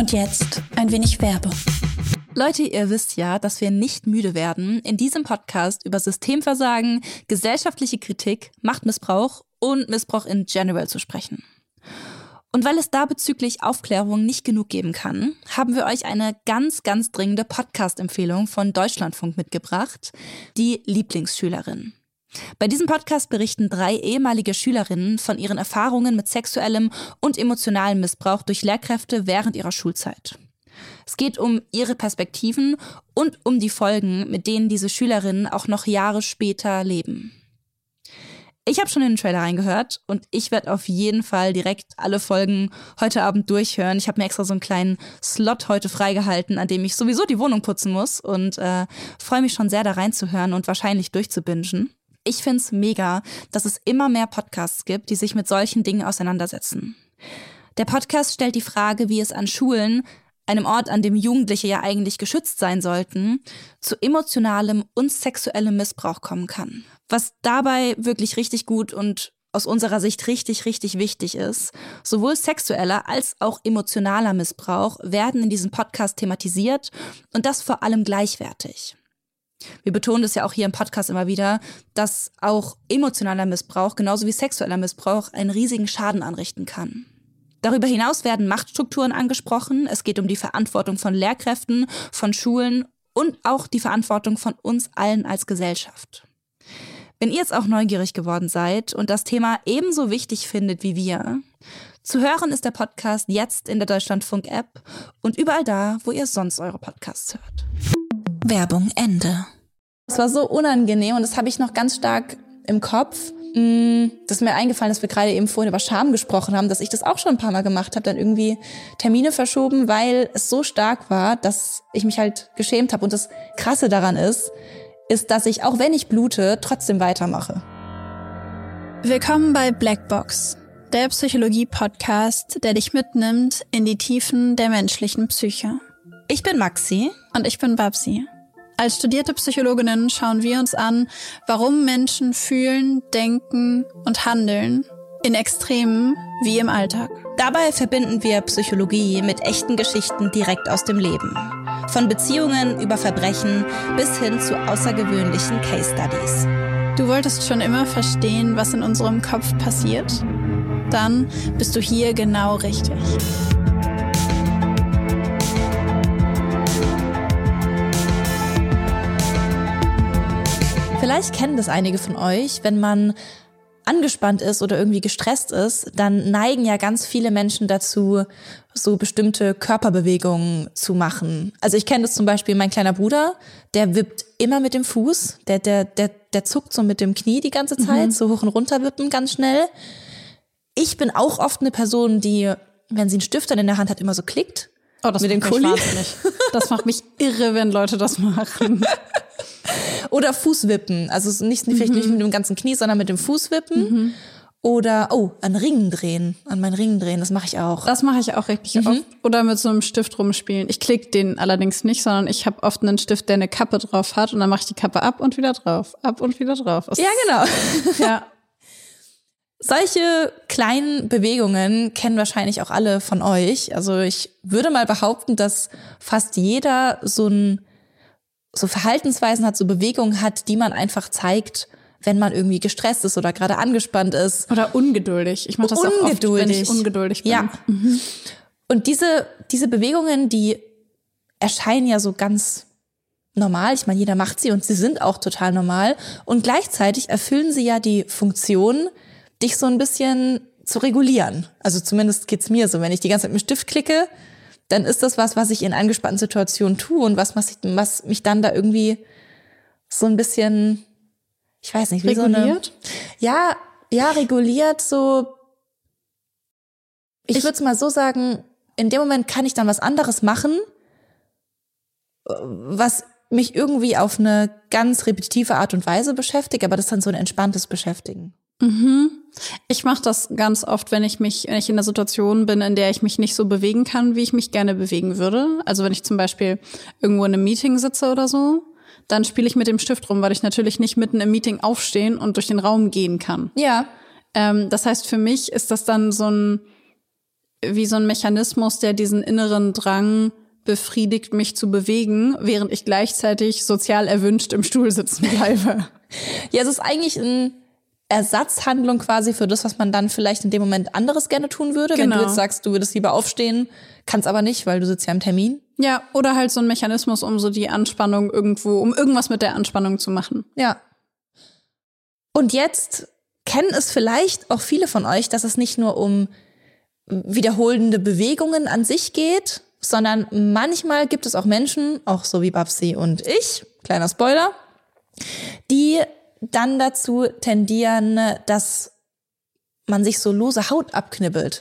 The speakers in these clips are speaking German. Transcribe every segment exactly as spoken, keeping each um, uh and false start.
Und jetzt ein wenig Werbung. Leute, ihr wisst ja, dass wir nicht müde werden, in diesem Podcast über Systemversagen, gesellschaftliche Kritik, Machtmissbrauch und Missbrauch in general zu sprechen. Und weil es da bezüglich Aufklärung nicht genug geben kann, haben wir euch eine ganz, ganz dringende Podcast-Empfehlung von Deutschlandfunk mitgebracht, die Lieblingsschülerin. Bei diesem Podcast berichten drei ehemalige Schülerinnen von ihren Erfahrungen mit sexuellem und emotionalem Missbrauch durch Lehrkräfte während ihrer Schulzeit. Es geht um ihre Perspektiven und um die Folgen, mit denen diese Schülerinnen auch noch Jahre später leben. Ich habe schon in den Trailer reingehört und ich werde auf jeden Fall direkt alle Folgen heute Abend durchhören. Ich habe mir extra so einen kleinen Slot heute freigehalten, an dem ich sowieso die Wohnung putzen muss und äh, freue mich schon sehr, da reinzuhören und wahrscheinlich durchzubingen. Ich finde es mega, dass es immer mehr Podcasts gibt, die sich mit solchen Dingen auseinandersetzen. Der Podcast stellt die Frage, wie es an Schulen, einem Ort, an dem Jugendliche ja eigentlich geschützt sein sollten, zu emotionalem und sexuellem Missbrauch kommen kann. Was dabei wirklich richtig gut und aus unserer Sicht richtig, richtig wichtig ist, sowohl sexueller als auch emotionaler Missbrauch werden in diesem Podcast thematisiert und das vor allem gleichwertig. Wir betonen das ja auch hier im Podcast immer wieder, dass auch emotionaler Missbrauch genauso wie sexueller Missbrauch einen riesigen Schaden anrichten kann. Darüber hinaus werden Machtstrukturen angesprochen. Es geht um die Verantwortung von Lehrkräften, von Schulen und auch die Verantwortung von uns allen als Gesellschaft. Wenn ihr jetzt auch neugierig geworden seid und das Thema ebenso wichtig findet wie wir, zu hören ist der Podcast jetzt in der Deutschlandfunk-App und überall da, wo ihr sonst eure Podcasts hört. Werbung Ende. Es war so unangenehm und das habe ich noch ganz stark im Kopf. Das ist mir eingefallen, dass wir gerade eben vorhin über Scham gesprochen haben, dass ich das auch schon ein paar Mal gemacht habe, dann irgendwie Termine verschoben, weil es so stark war, dass ich mich halt geschämt habe. Und das Krasse daran ist, ist, dass ich, auch wenn ich blute, trotzdem weitermache. Willkommen bei Blackbox, der Psychologie-Podcast, der dich mitnimmt in die Tiefen der menschlichen Psyche. Ich bin Maxi. Und ich bin Babsi. Als studierte Psychologinnen schauen wir uns an, warum Menschen fühlen, denken und handeln, in Extremen wie im Alltag. Dabei verbinden wir Psychologie mit echten Geschichten direkt aus dem Leben. Von Beziehungen über Verbrechen bis hin zu außergewöhnlichen Case Studies. Du wolltest schon immer verstehen, was in unserem Kopf passiert? Dann bist du hier genau richtig. Vielleicht kennen das einige von euch, wenn man angespannt ist oder irgendwie gestresst ist, dann neigen ja ganz viele Menschen dazu, so bestimmte Körperbewegungen zu machen. Also ich kenne das zum Beispiel, mein kleiner Bruder, der wippt immer mit dem Fuß, der, der, der, der zuckt so mit dem Knie die ganze Zeit, mhm. so hoch und runter wippen ganz schnell. Ich bin auch oft eine Person, die, wenn sie einen Stift dann in der Hand hat, immer so klickt. Oh, das mit macht dem mich Kuli. wahnsinnig. Das macht mich irre, wenn Leute das machen. Oder Fußwippen, also nicht, vielleicht nicht mit dem ganzen Knie, sondern mit dem Fußwippen. Mhm. Oder, oh, an Ringen drehen, an meinen Ringen drehen, das mache ich auch. Das mache ich auch richtig mhm. oft. Oder mit so einem Stift rumspielen. Ich klicke den allerdings nicht, sondern ich habe oft einen Stift, der eine Kappe drauf hat und dann mache ich die Kappe ab und wieder drauf, ab und wieder drauf. Das ja, genau. Ja. Solche kleinen Bewegungen kennen wahrscheinlich auch alle von euch. Also ich würde mal behaupten, dass fast jeder so ein so Verhaltensweisen hat, so Bewegungen hat, die man einfach zeigt, wenn man irgendwie gestresst ist oder gerade angespannt ist. Oder ungeduldig. Ich mache das auch oft, wenn ich ungeduldig bin. Ja. Mhm. Und diese, diese Bewegungen, die erscheinen ja so ganz normal. Ich meine, jeder macht sie und sie sind auch total normal. Und gleichzeitig erfüllen sie ja die Funktion, dich so ein bisschen zu regulieren. Also zumindest geht's mir so. Wenn ich die ganze Zeit mit dem Stift klicke, dann ist das was, was ich in angespannten Situationen tue und was, was, ich, was mich dann da irgendwie so ein bisschen, ich weiß nicht, wie reguliert? So eine, ja, ja, reguliert, so, ich, ich würde es mal so sagen, in dem Moment kann ich dann was anderes machen, was mich irgendwie auf eine ganz repetitive Art und Weise beschäftigt, aber das ist dann so ein entspanntes Beschäftigen. Mhm. Ich mache das ganz oft, wenn ich mich, wenn ich in einer Situation bin, in der ich mich nicht so bewegen kann, wie ich mich gerne bewegen würde. Also wenn ich zum Beispiel irgendwo in einem Meeting sitze oder so, dann spiele ich mit dem Stift rum, weil ich natürlich nicht mitten im Meeting aufstehen und durch den Raum gehen kann. Ja. Ähm, das heißt, für mich ist das dann so ein wie so ein Mechanismus, der diesen inneren Drang befriedigt, mich zu bewegen, während ich gleichzeitig sozial erwünscht im Stuhl sitzen bleibe. Ja, es ist eigentlich eine Ersatzhandlung quasi für das, was man dann vielleicht in dem Moment anderes gerne tun würde. Genau. Wenn du jetzt sagst, du würdest lieber aufstehen, kannst aber nicht, weil du sitzt ja im Termin. Ja, oder halt so ein Mechanismus, um so die Anspannung irgendwo, um irgendwas mit der Anspannung zu machen. Ja. Und jetzt kennen es vielleicht auch viele von euch, dass es nicht nur um wiederholende Bewegungen an sich geht, sondern manchmal gibt es auch Menschen, auch so wie Babsi und ich, kleiner Spoiler, die dann dazu tendieren, dass man sich so lose Haut abknibbelt.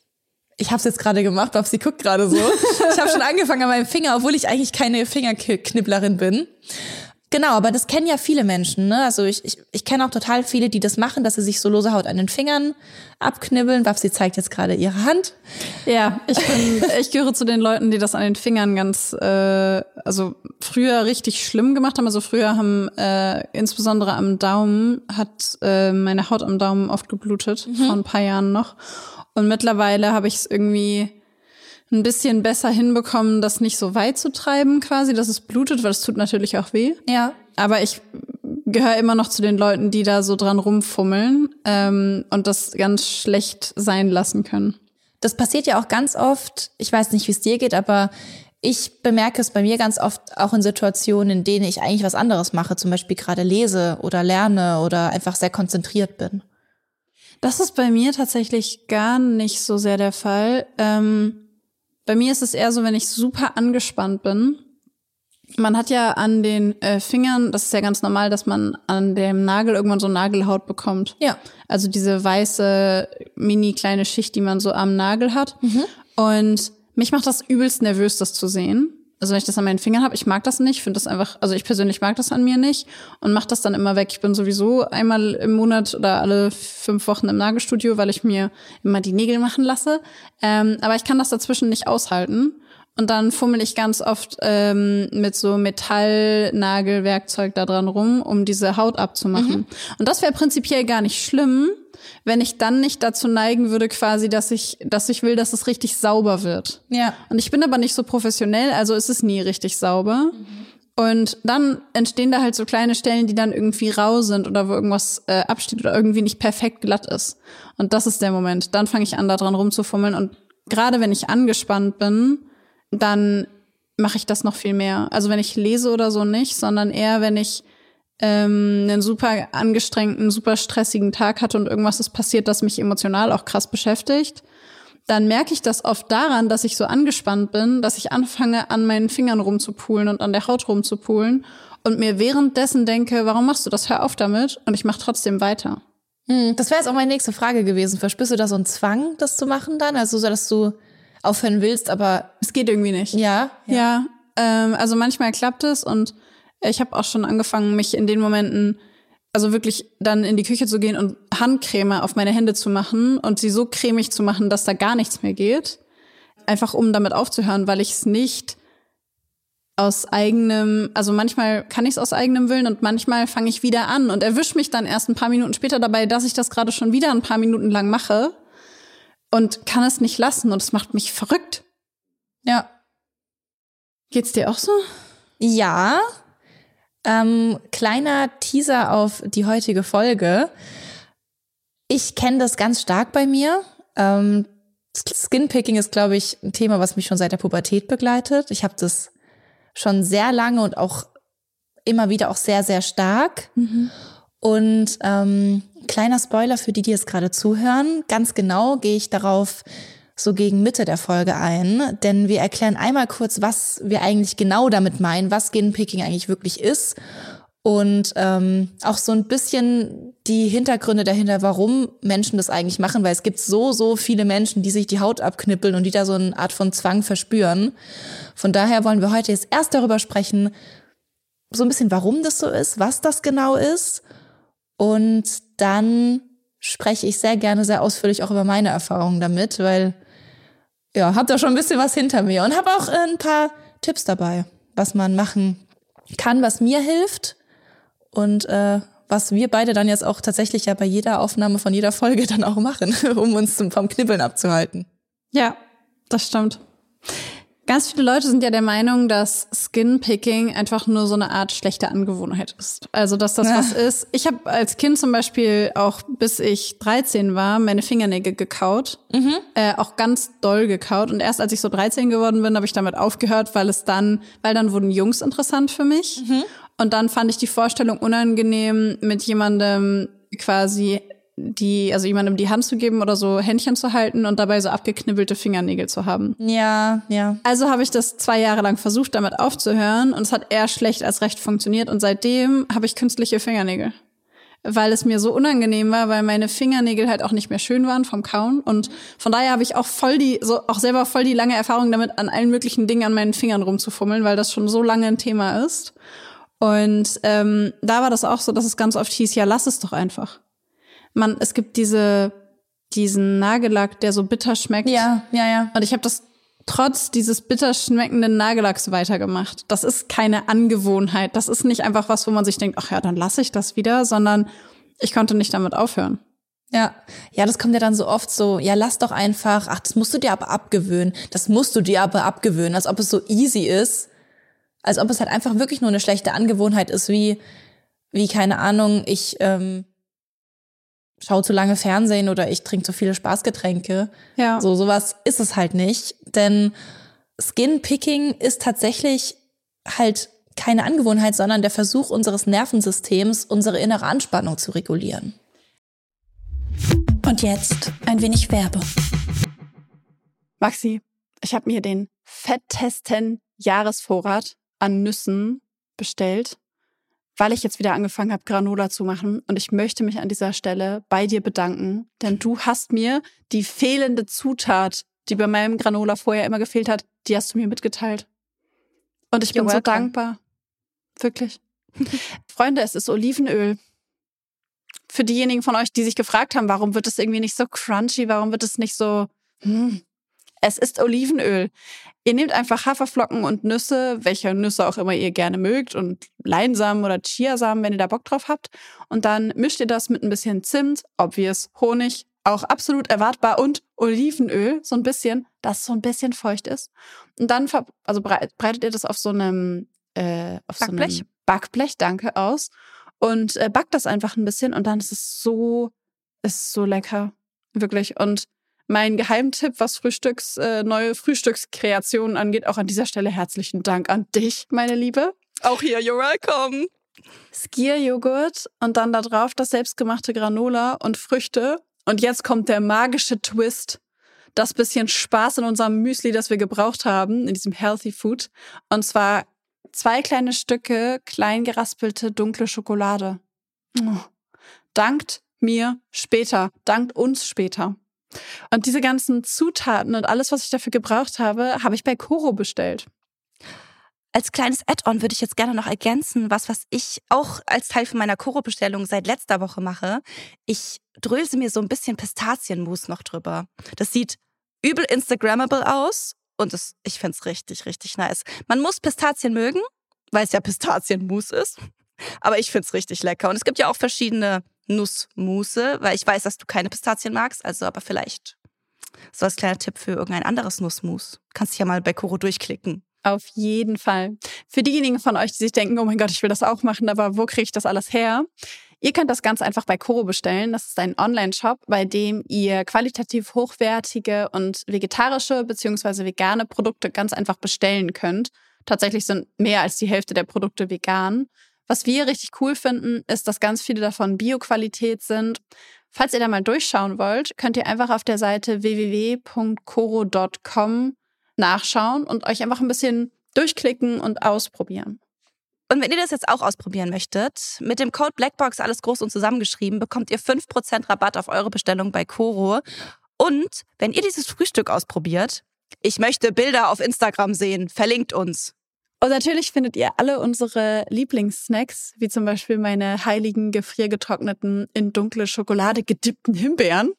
Ich habe es jetzt gerade gemacht, Babsi guckt gerade so. Ich habe schon angefangen an meinem Finger, obwohl ich eigentlich keine Fingerknibblerin bin. Genau, aber das kennen ja viele Menschen, ne? Also ich, ich, ich kenne auch total viele, die das machen, dass sie sich so lose Haut an den Fingern abknibbeln. Babsi zeigt jetzt gerade ihre Hand. Ja, ich bin, ich gehöre zu den Leuten, die das an den Fingern ganz, äh, also früher richtig schlimm gemacht haben. Also früher haben äh, insbesondere am Daumen hat äh, meine Haut am Daumen oft geblutet, mhm. vor ein paar Jahren noch. Und mittlerweile habe ich es irgendwie ein bisschen besser hinbekommen, das nicht so weit zu treiben quasi, dass es blutet, weil es tut natürlich auch weh. Ja. Aber ich gehöre immer noch zu den Leuten, die da so dran rumfummeln ähm, und das ganz schlecht sein lassen können. Das passiert ja auch ganz oft, ich weiß nicht, wie es dir geht, aber ich bemerke es bei mir ganz oft auch in Situationen, in denen ich eigentlich was anderes mache, zum Beispiel gerade lese oder lerne oder einfach sehr konzentriert bin. Das ist bei mir tatsächlich gar nicht so sehr der Fall. Ähm, Bei mir ist es eher so, wenn ich super angespannt bin. Man hat ja an den äh, Fingern, das ist ja ganz normal, dass man an dem Nagel irgendwann so Nagelhaut bekommt. Ja. Also diese weiße, mini kleine Schicht, die man so am Nagel hat. Mhm. Und mich macht das übelst nervös, das zu sehen. Also wenn ich das an meinen Fingern habe, ich mag das nicht, finde das einfach, also ich persönlich mag das an mir nicht und mache das dann immer weg. Ich bin sowieso einmal im Monat oder alle fünf Wochen im Nagelstudio, weil ich mir immer die Nägel machen lasse. Ähm, aber ich kann das dazwischen nicht aushalten. Und dann fummel ich ganz oft ähm, mit so Metallnagelwerkzeug da dran rum, um diese Haut abzumachen. Mhm. Und das wäre prinzipiell gar nicht schlimm, wenn ich dann nicht dazu neigen würde, quasi, dass ich, dass ich will, dass es richtig sauber wird. Ja. Und ich bin aber nicht so professionell, also ist es nie richtig sauber. Mhm. Und dann entstehen da halt so kleine Stellen, die dann irgendwie rau sind oder wo irgendwas äh, absteht oder irgendwie nicht perfekt glatt ist. Und das ist der Moment. Dann fange ich an, da dran rumzufummeln. Und gerade wenn ich angespannt bin, dann mache ich das noch viel mehr. Also wenn ich lese oder so nicht, sondern eher, wenn ich ähm, einen super angestrengten, super stressigen Tag hatte und irgendwas ist passiert, das mich emotional auch krass beschäftigt, dann merke ich das oft daran, dass ich so angespannt bin, dass ich anfange, an meinen Fingern rumzupulen und an der Haut rumzupulen und mir währenddessen denke, warum machst du das? Hör auf damit. Und ich mache trotzdem weiter. Hm, das wäre jetzt auch meine nächste Frage gewesen. Verspürst du da so einen Zwang, das zu machen dann? Also so, dass du aufhören willst, aber es geht irgendwie nicht. Ja, ja. ja ähm, also manchmal klappt es und ich habe auch schon angefangen, mich in den Momenten, also wirklich dann in die Küche zu gehen und Handcreme auf meine Hände zu machen und sie so cremig zu machen, dass da gar nichts mehr geht. Einfach um damit aufzuhören, weil ich es nicht aus eigenem, also manchmal kann ich es aus eigenem Willen und manchmal fange ich wieder an und erwische mich dann erst ein paar Minuten später dabei, dass ich das gerade schon wieder ein paar Minuten lang mache. Und kann es nicht lassen und es macht mich verrückt. Ja. Geht's dir auch so? Ja. Ähm, kleiner Teaser auf die heutige Folge. Ich kenne das ganz stark bei mir. Ähm, Skinpicking ist, glaube ich, ein Thema, was mich schon seit der Pubertät begleitet. Ich habe das schon sehr lange und auch immer wieder auch sehr, sehr stark. Mhm. Und ähm, kleiner Spoiler für die, die jetzt gerade zuhören. Ganz genau gehe ich darauf so gegen Mitte der Folge ein, denn wir erklären einmal kurz, was wir eigentlich genau damit meinen, was Skinpicking eigentlich wirklich ist und ähm, auch so ein bisschen die Hintergründe dahinter, warum Menschen das eigentlich machen, weil es gibt so, so viele Menschen, die sich die Haut abknippeln und die da so eine Art von Zwang verspüren. Von daher wollen wir heute jetzt erst darüber sprechen, so ein bisschen, warum das so ist, was das genau ist. Und dann spreche ich sehr gerne, sehr ausführlich auch über meine Erfahrungen damit, weil, ja, hab da schon ein bisschen was hinter mir und habe auch ein paar Tipps dabei, was man machen kann, was mir hilft und äh, was wir beide dann jetzt auch tatsächlich ja bei jeder Aufnahme von jeder Folge dann auch machen, um uns zum, vom Knibbeln abzuhalten. Ja, das stimmt. Ganz viele Leute sind ja der Meinung, dass Skinpicking einfach nur so eine Art schlechte Angewohnheit ist. Also, dass das ja. was ist. Ich habe als Kind zum Beispiel auch, bis ich dreizehn war, meine Fingernägel gekaut. Mhm. Äh, auch ganz doll gekaut. Und erst als ich so dreizehn geworden bin, habe ich damit aufgehört, weil es dann, weil dann wurden Jungs interessant für mich. Mhm. Und dann fand ich die Vorstellung unangenehm, mit jemandem quasi die, also jemandem die Hand zu geben oder so Händchen zu halten und dabei so abgeknibbelte Fingernägel zu haben. Ja, ja. Also habe ich das zwei Jahre lang versucht, damit aufzuhören und es hat eher schlecht als recht funktioniert und seitdem habe ich künstliche Fingernägel. Weil es mir so unangenehm war, weil meine Fingernägel halt auch nicht mehr schön waren vom Kauen und von daher habe ich auch voll die, so auch selber voll die lange Erfahrung damit, an allen möglichen Dingen an meinen Fingern rumzufummeln, weil das schon so lange ein Thema ist. Und ähm, da war das auch so, dass es ganz oft hieß, ja, lass es doch einfach. Man, es gibt diese, diesen Nagellack, der so bitter schmeckt. Ja, ja, ja. Und ich habe das trotz dieses bitter schmeckenden Nagellacks weitergemacht. Das ist keine Angewohnheit. Das ist nicht einfach was, wo man sich denkt, ach ja, dann lasse ich das wieder, sondern ich konnte nicht damit aufhören. Ja, ja, das kommt ja dann so oft so, ja, lass doch einfach, ach, das musst du dir aber abgewöhnen. Das musst du dir aber abgewöhnen, als ob es so easy ist. Als ob es halt einfach wirklich nur eine schlechte Angewohnheit ist, wie, wie keine Ahnung, ich, ähm, schau zu lange Fernsehen oder ich trinke zu viele Spaßgetränke. Ja. So, sowas ist es halt nicht. Denn Skinpicking ist tatsächlich halt keine Angewohnheit, sondern der Versuch unseres Nervensystems, unsere innere Anspannung zu regulieren. Und jetzt ein wenig Werbung. Maxi, ich habe mir den fettesten Jahresvorrat an Nüssen bestellt, weil ich jetzt wieder angefangen habe, Granola zu machen. Und ich möchte mich an dieser Stelle bei dir bedanken, denn du hast mir die fehlende Zutat, die bei meinem Granola vorher immer gefehlt hat, die hast du mir mitgeteilt. Und ich bin so dankbar. Wirklich. Freunde, es ist Olivenöl. Für diejenigen von euch, die sich gefragt haben, warum wird es irgendwie nicht so crunchy, warum wird es nicht so... Hm. Es ist Olivenöl. Ihr nehmt einfach Haferflocken und Nüsse, welche Nüsse auch immer ihr gerne mögt, und Leinsamen oder Chiasamen, wenn ihr da Bock drauf habt. Und dann mischt ihr das mit ein bisschen Zimt, obvious, Honig, auch absolut erwartbar, und Olivenöl, so ein bisschen, das so ein bisschen feucht ist. Und dann ver- also breitet ihr das auf so einem, äh, auf Backblech. so einem Backblech, danke, aus. Und äh, backt das einfach ein bisschen und dann ist es so, ist so lecker. Wirklich. Und mein Geheimtipp, was Frühstücks, äh, neue Frühstückskreationen angeht, auch an dieser Stelle herzlichen Dank an dich, meine Liebe. Auch hier, you're welcome. Skyr-Joghurt und dann da drauf das selbstgemachte Granola und Früchte. Und jetzt kommt der magische Twist. Das bisschen Spaß in unserem Müsli, das wir gebraucht haben, in diesem Healthy Food. Und zwar zwei kleine Stücke klein geraspelte dunkle Schokolade. Oh. Dankt mir später. Dankt uns später. Und diese ganzen Zutaten und alles, was ich dafür gebraucht habe, habe ich bei Koro bestellt. Als kleines Add-on würde ich jetzt gerne noch ergänzen, was, was ich auch als Teil von meiner Koro-Bestellung seit letzter Woche mache. Ich dröse mir so ein bisschen Pistazienmus noch drüber. Das sieht übel Instagrammable aus und das, ich finde es richtig, richtig nice. Man muss Pistazien mögen, weil es ja Pistazienmus ist. Aber ich finde es richtig lecker. Und es gibt ja auch verschiedene Nussmusse, weil ich weiß, dass du keine Pistazien magst, also aber vielleicht so als kleiner Tipp für irgendein anderes Nussmus. Kannst dich ja mal bei Koro durchklicken. Auf jeden Fall. Für diejenigen von euch, die sich denken, oh mein Gott, ich will das auch machen, aber wo kriege ich das alles her? Ihr könnt das Ganze einfach bei Koro bestellen. Das ist ein Online-Shop, bei dem ihr qualitativ hochwertige und vegetarische bzw. vegane Produkte ganz einfach bestellen könnt. Tatsächlich sind mehr als die Hälfte der Produkte vegan. Was wir richtig cool finden, ist, dass ganz viele davon Bio-Qualität sind. Falls ihr da mal durchschauen wollt, könnt ihr einfach auf der Seite w w w punkt koro punkt com nachschauen und euch einfach ein bisschen durchklicken und ausprobieren. Und wenn ihr das jetzt auch ausprobieren möchtet, mit dem Code Blackbox, alles groß und zusammengeschrieben, bekommt ihr fünf Prozent Rabatt auf eure Bestellung bei Koro. Und wenn ihr dieses Frühstück ausprobiert, ich möchte Bilder auf Instagram sehen, verlinkt uns. Und natürlich findet ihr alle unsere Lieblingssnacks, wie zum Beispiel meine heiligen, gefriergetrockneten, in dunkle Schokolade gedippten Himbeeren,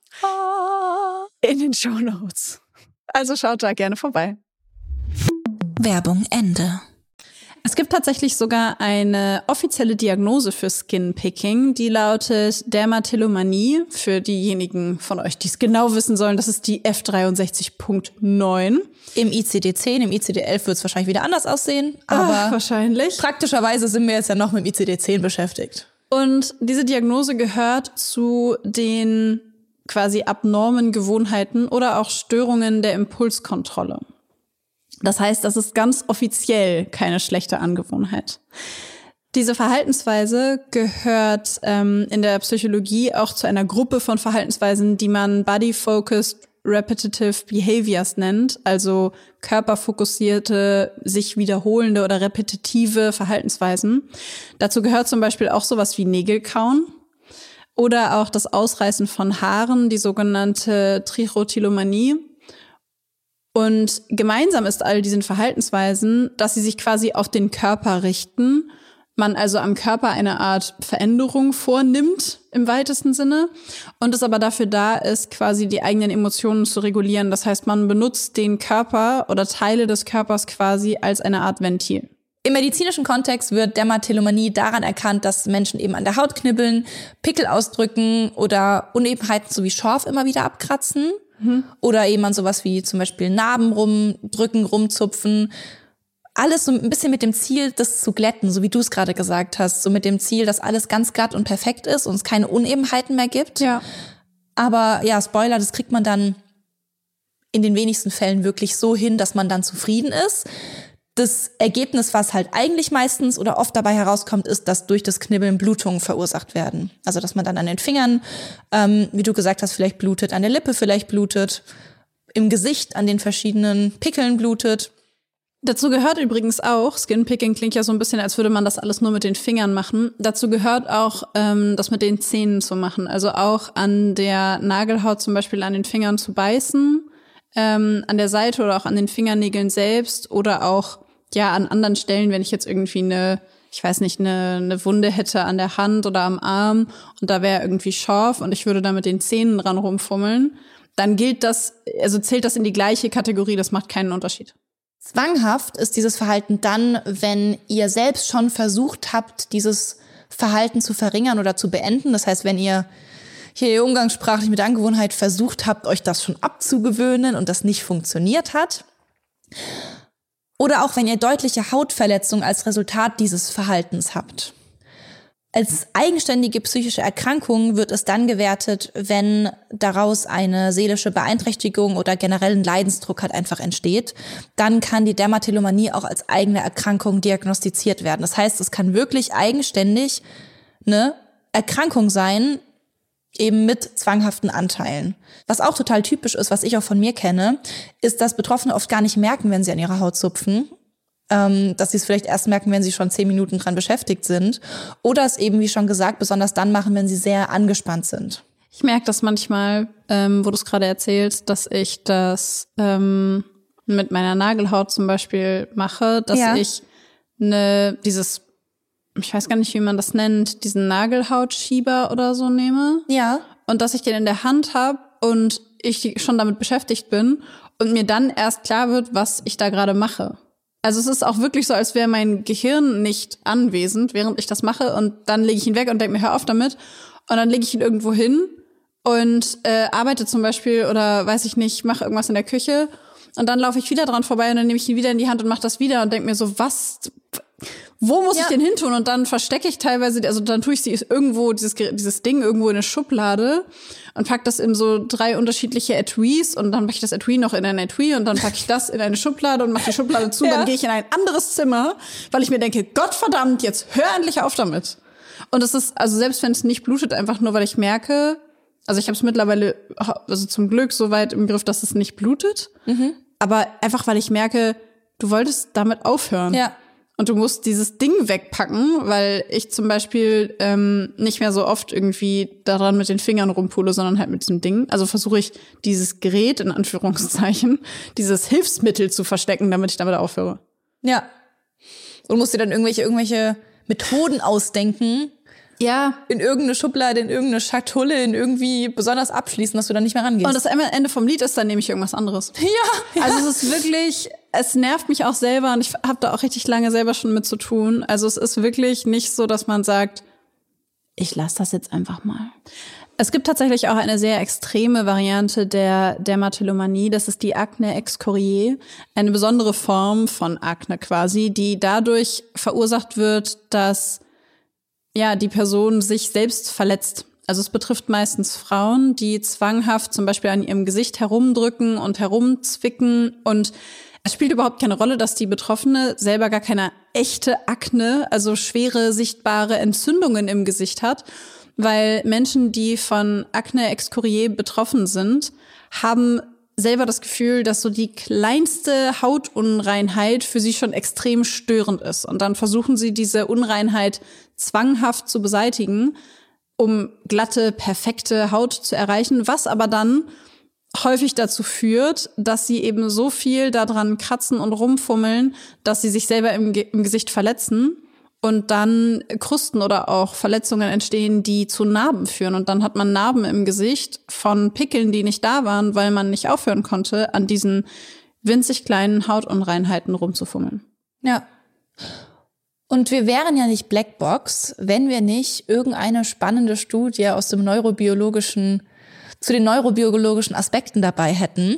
ah. in den Shownotes. Also schaut da gerne vorbei. Werbung Ende. Es gibt tatsächlich sogar eine offizielle Diagnose für Skinpicking, die lautet Dermatillomanie. Für diejenigen von euch, die es genau wissen sollen, das ist die F dreiundsechzig Punkt neun. Im I C D zehn, im I C D elf wird es wahrscheinlich wieder anders aussehen. Aber Ach, wahrscheinlich. Praktischerweise sind wir jetzt ja noch mit dem I C D zehn beschäftigt. Und diese Diagnose gehört zu den quasi abnormen Gewohnheiten oder auch Störungen der Impulskontrolle. Das heißt, das ist ganz offiziell keine schlechte Angewohnheit. Diese Verhaltensweise gehört ähm, in der Psychologie auch zu einer Gruppe von Verhaltensweisen, die man Body-Focused Repetitive Behaviors nennt, also körperfokussierte, sich wiederholende oder repetitive Verhaltensweisen. Dazu gehört zum Beispiel auch sowas wie Nägelkauen oder auch das Ausreißen von Haaren, die sogenannte Trichotillomanie. Und gemeinsam ist all diesen Verhaltensweisen, dass sie sich quasi auf den Körper richten, man also am Körper eine Art Veränderung vornimmt im weitesten Sinne und es aber dafür da ist, quasi die eigenen Emotionen zu regulieren. Das heißt, man benutzt den Körper oder Teile des Körpers quasi als eine Art Ventil. Im medizinischen Kontext wird Dermatillomanie daran erkannt, dass Menschen eben an der Haut knibbeln, Pickel ausdrücken oder Unebenheiten sowie Schorf immer wieder abkratzen. Mhm. Oder eben an sowas wie zum Beispiel Narben rumdrücken, rumzupfen. Alles so ein bisschen mit dem Ziel, das zu glätten, so wie du es gerade gesagt hast. So mit dem Ziel, dass alles ganz glatt und perfekt ist und es keine Unebenheiten mehr gibt. Ja. Aber ja, Spoiler, das kriegt man dann in den wenigsten Fällen wirklich so hin, dass man dann zufrieden ist. Das Ergebnis, was halt eigentlich meistens oder oft dabei herauskommt, ist, dass durch das Knibbeln Blutungen verursacht werden. Also dass man dann an den Fingern, ähm, wie du gesagt hast, vielleicht blutet, an der Lippe vielleicht blutet, im Gesicht an den verschiedenen Pickeln blutet. Dazu gehört übrigens auch, Skinpicking klingt ja so ein bisschen, als würde man das alles nur mit den Fingern machen. Dazu gehört auch, ähm, das mit den Zähnen zu machen. Also auch an der Nagelhaut zum Beispiel an den Fingern zu beißen, ähm, an der Seite oder auch an den Fingernägeln selbst oder auch ja an anderen Stellen, wenn ich jetzt irgendwie eine, ich weiß nicht, eine, eine Wunde hätte an der Hand oder am Arm und da wäre irgendwie Schorf und ich würde da mit den Zähnen dran rumfummeln, dann gilt das, also zählt das in die gleiche Kategorie, das macht keinen Unterschied. Zwanghaft ist dieses Verhalten dann, wenn ihr selbst schon versucht habt, dieses Verhalten zu verringern oder zu beenden. Das heißt, wenn ihr hier umgangssprachlich mit Angewohnheit versucht habt, euch das schon abzugewöhnen und das nicht funktioniert hat. Oder auch wenn ihr deutliche Hautverletzungen als Resultat dieses Verhaltens habt. Als eigenständige psychische Erkrankung wird es dann gewertet, wenn daraus eine seelische Beeinträchtigung oder generell ein Leidensdruck halt einfach entsteht. Dann kann die Dermatillomanie auch als eigene Erkrankung diagnostiziert werden. Das heißt, es kann wirklich eigenständig eine Erkrankung sein, eben mit zwanghaften Anteilen. Was auch total typisch ist, was ich auch von mir kenne, ist, dass Betroffene oft gar nicht merken, wenn sie an ihrer Haut zupfen. Ähm, dass sie es vielleicht erst merken, wenn sie schon zehn Minuten dran beschäftigt sind. Oder es eben, wie schon gesagt, besonders dann machen, wenn sie sehr angespannt sind. Ich merke das manchmal, ähm, wo du es gerade erzählst, dass ich das ähm, mit meiner Nagelhaut zum Beispiel mache, dass ja. ich ne dieses, ich weiß gar nicht, wie man das nennt, diesen Nagelhautschieber oder so nehme. Ja. Und dass ich den in der Hand habe und ich schon damit beschäftigt bin und mir dann erst klar wird, was ich da gerade mache. Also es ist auch wirklich so, als wäre mein Gehirn nicht anwesend, während ich das mache. Und dann lege ich ihn weg und denke mir, hör auf damit. Und dann lege ich ihn irgendwo hin und äh, arbeite zum Beispiel oder weiß ich nicht, mache irgendwas in der Küche. Und dann laufe ich wieder dran vorbei und dann nehme ich ihn wieder in die Hand und mache das wieder und denke mir so, was, wo muss ja. ich den hin tun? Und dann verstecke ich teilweise, also dann tue ich sie irgendwo, dieses, dieses Ding irgendwo in eine Schublade und pack das in so drei unterschiedliche Etuis und dann mache ich das Etui noch in ein Etui und dann packe ich das in eine Schublade und mache die Schublade zu. Ja. Dann gehe ich in ein anderes Zimmer, weil ich mir denke, Gottverdammt, jetzt hör endlich auf damit. Und es ist, also selbst wenn es nicht blutet, einfach nur, weil ich merke, also ich habe es mittlerweile, also zum Glück so weit im Griff, dass es nicht blutet. Mhm. Aber einfach, weil ich merke, du wolltest damit aufhören. Ja. Und du musst dieses Ding wegpacken, weil ich zum Beispiel ähm, nicht mehr so oft irgendwie daran mit den Fingern rumpule, sondern halt mit diesem Ding. Also versuche ich, dieses Gerät, in Anführungszeichen, dieses Hilfsmittel zu verstecken, damit ich damit aufhöre. Ja. Und musst dir dann irgendwelche, irgendwelche Methoden ausdenken. Ja. In irgendeine Schublade, in irgendeine Schatulle, in irgendwie besonders abschließen, dass du dann nicht mehr rangehst. Und das Ende vom Lied ist, dann nehme ich irgendwas anderes. Ja. ja. Also es ist wirklich, es nervt mich auch selber und ich habe da auch richtig lange selber schon mit zu tun. Also es ist wirklich nicht so, dass man sagt, ich lasse das jetzt einfach mal. Es gibt tatsächlich auch eine sehr extreme Variante der Dermatillomanie. Das ist die Akne excoriae, eine besondere Form von Akne quasi, die dadurch verursacht wird, dass ja die Person sich selbst verletzt. Also es betrifft meistens Frauen, die zwanghaft zum Beispiel an ihrem Gesicht herumdrücken und herumzwicken. Und es spielt überhaupt keine Rolle, dass die Betroffene selber gar keine echte Akne, also schwere, sichtbare Entzündungen im Gesicht hat. Weil Menschen, die von Akne excoriae betroffen sind, haben selber das Gefühl, dass so die kleinste Hautunreinheit für sie schon extrem störend ist. Und dann versuchen sie, diese Unreinheit zwanghaft zu beseitigen, um glatte, perfekte Haut zu erreichen, was aber dann häufig dazu führt, dass sie eben so viel daran kratzen und rumfummeln, dass sie sich selber im, Ge- im Gesicht verletzen. Und dann Krusten oder auch Verletzungen entstehen, die zu Narben führen. Und dann hat man Narben im Gesicht von Pickeln, die nicht da waren, weil man nicht aufhören konnte, an diesen winzig kleinen Hautunreinheiten rumzufummeln. Ja. Und wir wären ja nicht Blackbox, wenn wir nicht irgendeine spannende Studie aus dem neurobiologischen, zu den neurobiologischen Aspekten dabei hätten.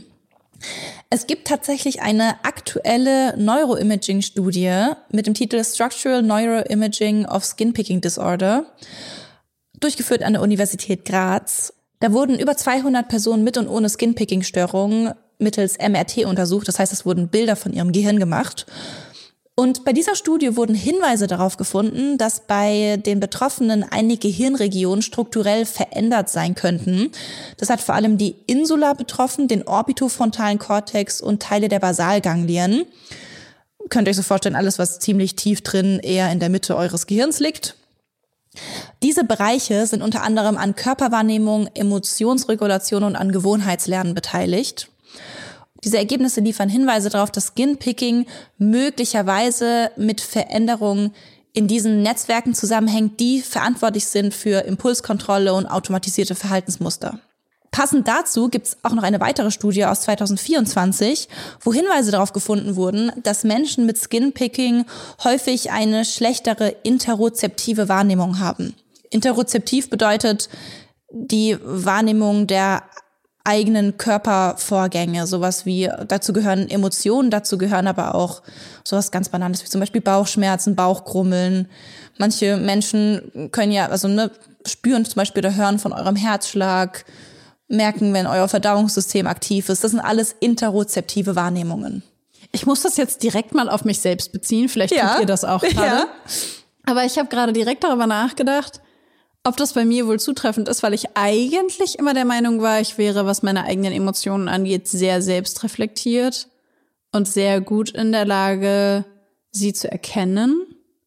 Es gibt tatsächlich eine aktuelle Neuroimaging-Studie mit dem Titel Structural Neuroimaging of Skin Picking Disorder, durchgeführt an der Universität Graz. Da wurden über zweihundert Personen mit und ohne Skin-Picking-Störungen mittels M R T untersucht. Das heißt, es wurden Bilder von ihrem Gehirn gemacht. Und bei dieser Studie wurden Hinweise darauf gefunden, dass bei den Betroffenen einige Hirnregionen strukturell verändert sein könnten. Das hat vor allem die Insula betroffen, den orbitofrontalen Kortex und Teile der Basalganglien. Könnt ihr euch so vorstellen, alles, was ziemlich tief drin eher in der Mitte eures Gehirns liegt. Diese Bereiche sind unter anderem an Körperwahrnehmung, Emotionsregulation und an Gewohnheitslernen beteiligt. Diese Ergebnisse liefern Hinweise darauf, dass Skin-Picking möglicherweise mit Veränderungen in diesen Netzwerken zusammenhängt, die verantwortlich sind für Impulskontrolle und automatisierte Verhaltensmuster. Passend dazu gibt es auch noch eine weitere Studie aus zwanzig vierundzwanzig, wo Hinweise darauf gefunden wurden, dass Menschen mit Skin-Picking häufig eine schlechtere interozeptive Wahrnehmung haben. Interozeptiv bedeutet die Wahrnehmung der eigenen Körpervorgänge, sowas wie, dazu gehören Emotionen, dazu gehören aber auch sowas ganz Banales wie zum Beispiel Bauchschmerzen, Bauchgrummeln. Manche Menschen können ja, also ne, spüren zum Beispiel oder hören von eurem Herzschlag, merken, wenn euer Verdauungssystem aktiv ist. Das sind alles interozeptive Wahrnehmungen. Ich muss das jetzt direkt mal auf mich selbst beziehen, vielleicht ja. tut ihr das auch gerade. Ja. Aber ich habe gerade direkt darüber nachgedacht, ob das bei mir wohl zutreffend ist, weil ich eigentlich immer der Meinung war, ich wäre, was meine eigenen Emotionen angeht, sehr selbstreflektiert und sehr gut in der Lage, sie zu erkennen.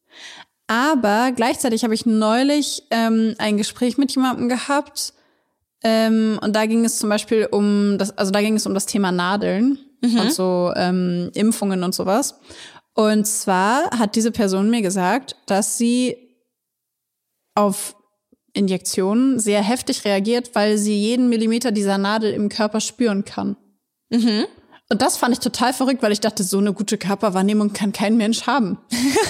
Aber gleichzeitig habe ich neulich ähm, ein Gespräch mit jemandem gehabt ähm, und da ging es zum Beispiel um das, also da ging es um das Thema Nadeln mhm. und so ähm, Impfungen und sowas. Und zwar hat diese Person mir gesagt, dass sie auf Injektionen sehr heftig reagiert, weil sie jeden Millimeter dieser Nadel im Körper spüren kann. Mhm. Und das fand ich total verrückt, weil ich dachte, so eine gute Körperwahrnehmung kann kein Mensch haben.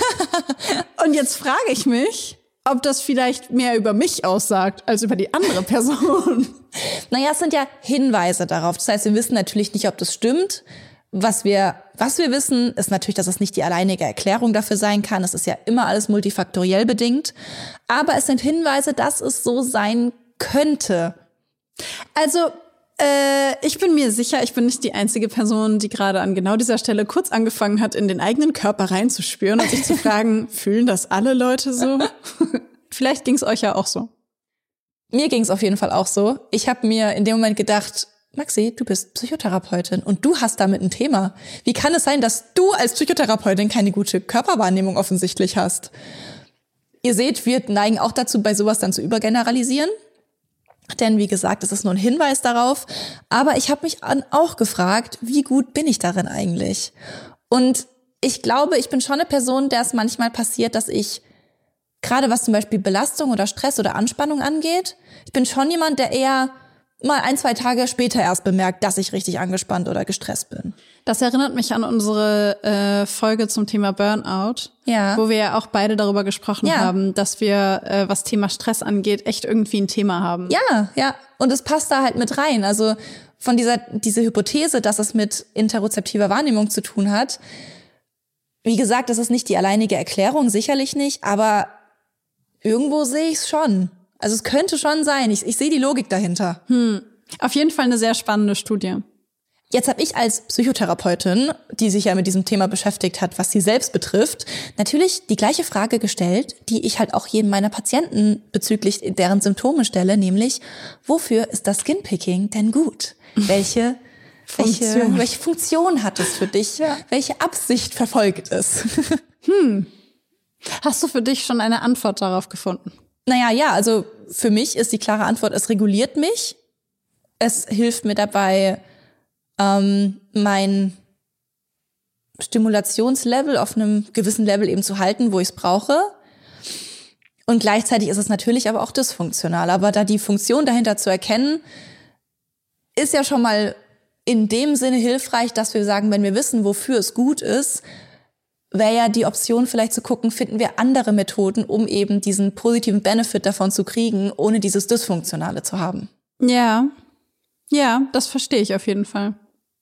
Und jetzt frage ich mich, ob das vielleicht mehr über mich aussagt, als über die andere Person. Naja, es sind ja Hinweise darauf. Das heißt, wir wissen natürlich nicht, ob das stimmt. Was wir, was wir wissen, ist natürlich, dass es nicht die alleinige Erklärung dafür sein kann. Es ist ja immer alles multifaktoriell bedingt. Aber es sind Hinweise, dass es so sein könnte. Also, äh, ich bin mir sicher, ich bin nicht die einzige Person, die gerade an genau dieser Stelle kurz angefangen hat, in den eigenen Körper reinzuspüren und sich zu fragen, fühlen das alle Leute so? Vielleicht ging es euch ja auch so. Mir ging es auf jeden Fall auch so. Ich habe mir in dem Moment gedacht, Maxi, du bist Psychotherapeutin und du hast damit ein Thema. Wie kann es sein, dass du als Psychotherapeutin keine gute Körperwahrnehmung offensichtlich hast? Ihr seht, wir neigen auch dazu, bei sowas dann zu übergeneralisieren. Denn wie gesagt, es ist nur ein Hinweis darauf. Aber ich habe mich auch gefragt, wie gut bin ich darin eigentlich? Und ich glaube, ich bin schon eine Person, der es manchmal passiert, dass ich, gerade was zum Beispiel Belastung oder Stress oder Anspannung angeht, ich bin schon jemand, der eher mal ein, zwei Tage später erst bemerkt, dass ich richtig angespannt oder gestresst bin. Das erinnert mich an unsere äh, Folge zum Thema Burnout, ja. wo wir ja auch beide darüber gesprochen ja. haben, dass wir, äh, was Thema Stress angeht, echt irgendwie ein Thema haben. Ja, ja. Und es passt da halt mit rein. Also von dieser diese Hypothese, dass es mit interozeptiver Wahrnehmung zu tun hat. Wie gesagt, das ist nicht die alleinige Erklärung, sicherlich nicht, aber irgendwo sehe ich es schon. Also es könnte schon sein. Ich, ich sehe die Logik dahinter. Hm. Auf jeden Fall eine sehr spannende Studie. Jetzt habe ich als Psychotherapeutin, die sich ja mit diesem Thema beschäftigt hat, was sie selbst betrifft, natürlich die gleiche Frage gestellt, die ich halt auch jedem meiner Patienten bezüglich deren Symptome stelle, nämlich, wofür ist das Skinpicking denn gut? Welche Funktion, welche, welche Funktion hat es für dich? Ja. Welche Absicht verfolgt es? Hm. Hast du für dich schon eine Antwort darauf gefunden? Naja, ja, also für mich ist die klare Antwort, es reguliert mich. Es hilft mir dabei, ähm, mein Stimulationslevel auf einem gewissen Level eben zu halten, wo ich es brauche. Und gleichzeitig ist es natürlich aber auch dysfunktional. Aber da die Funktion dahinter zu erkennen, ist ja schon mal in dem Sinne hilfreich, dass wir sagen, wenn wir wissen, wofür es gut ist, wäre ja die Option vielleicht zu gucken, finden wir andere Methoden, um eben diesen positiven Benefit davon zu kriegen, ohne dieses Dysfunktionale zu haben. Ja, ja, das verstehe ich auf jeden Fall.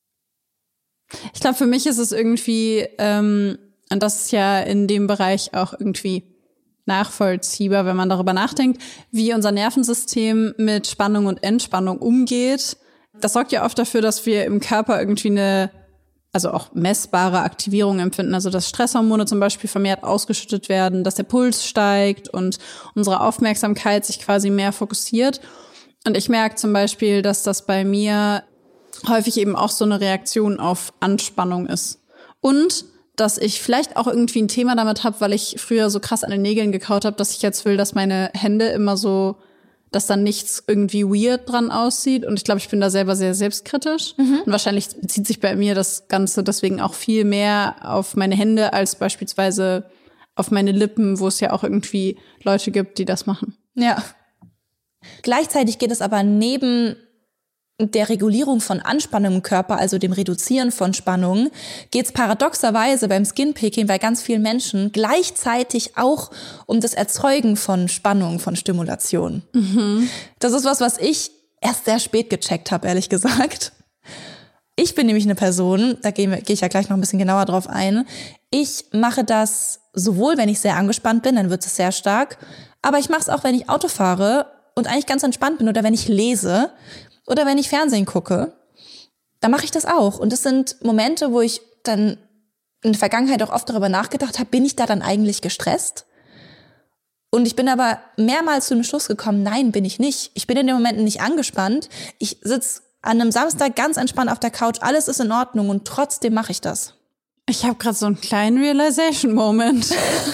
Ich glaube, für mich ist es irgendwie, ähm, und das ist ja in dem Bereich auch irgendwie nachvollziehbar, wenn man darüber nachdenkt, wie unser Nervensystem mit Spannung und Entspannung umgeht. Das sorgt ja oft dafür, dass wir im Körper irgendwie eine, also auch messbare Aktivierung empfinden, also dass Stresshormone zum Beispiel vermehrt ausgeschüttet werden, dass der Puls steigt und unsere Aufmerksamkeit sich quasi mehr fokussiert. Und ich merke zum Beispiel, dass das bei mir häufig eben auch so eine Reaktion auf Anspannung ist. Und dass ich vielleicht auch irgendwie ein Thema damit habe, weil ich früher so krass an den Nägeln gekaut habe, dass ich jetzt will, dass meine Hände immer so, dass dann nichts irgendwie weird dran aussieht. Und ich glaube, ich bin da selber sehr selbstkritisch. Mhm. Und wahrscheinlich bezieht sich bei mir das Ganze deswegen auch viel mehr auf meine Hände als beispielsweise auf meine Lippen, wo es ja auch irgendwie Leute gibt, die das machen. Ja. Gleichzeitig geht es aber neben der Regulierung von Anspannung im Körper, also dem Reduzieren von Spannung, geht es paradoxerweise beim Skinpicking bei ganz vielen Menschen gleichzeitig auch um das Erzeugen von Spannung, von Stimulation. Mhm. Das ist was, was ich erst sehr spät gecheckt habe, ehrlich gesagt. Ich bin nämlich eine Person, da gehe geh ich ja gleich noch ein bisschen genauer drauf ein, ich mache das sowohl, wenn ich sehr angespannt bin, dann wird es sehr stark, aber ich mache es auch, wenn ich Auto fahre und eigentlich ganz entspannt bin oder wenn ich lese oder wenn ich Fernsehen gucke, dann mache ich das auch. Und das sind Momente, wo ich dann in der Vergangenheit auch oft darüber nachgedacht habe, bin ich da dann eigentlich gestresst? Und ich bin aber mehrmals zu dem Schluss gekommen, nein, bin ich nicht. Ich bin in den Momenten nicht angespannt. Ich sitze an einem Samstag ganz entspannt auf der Couch, alles ist in Ordnung und trotzdem mache ich das. Ich habe gerade so einen kleinen Realization-Moment.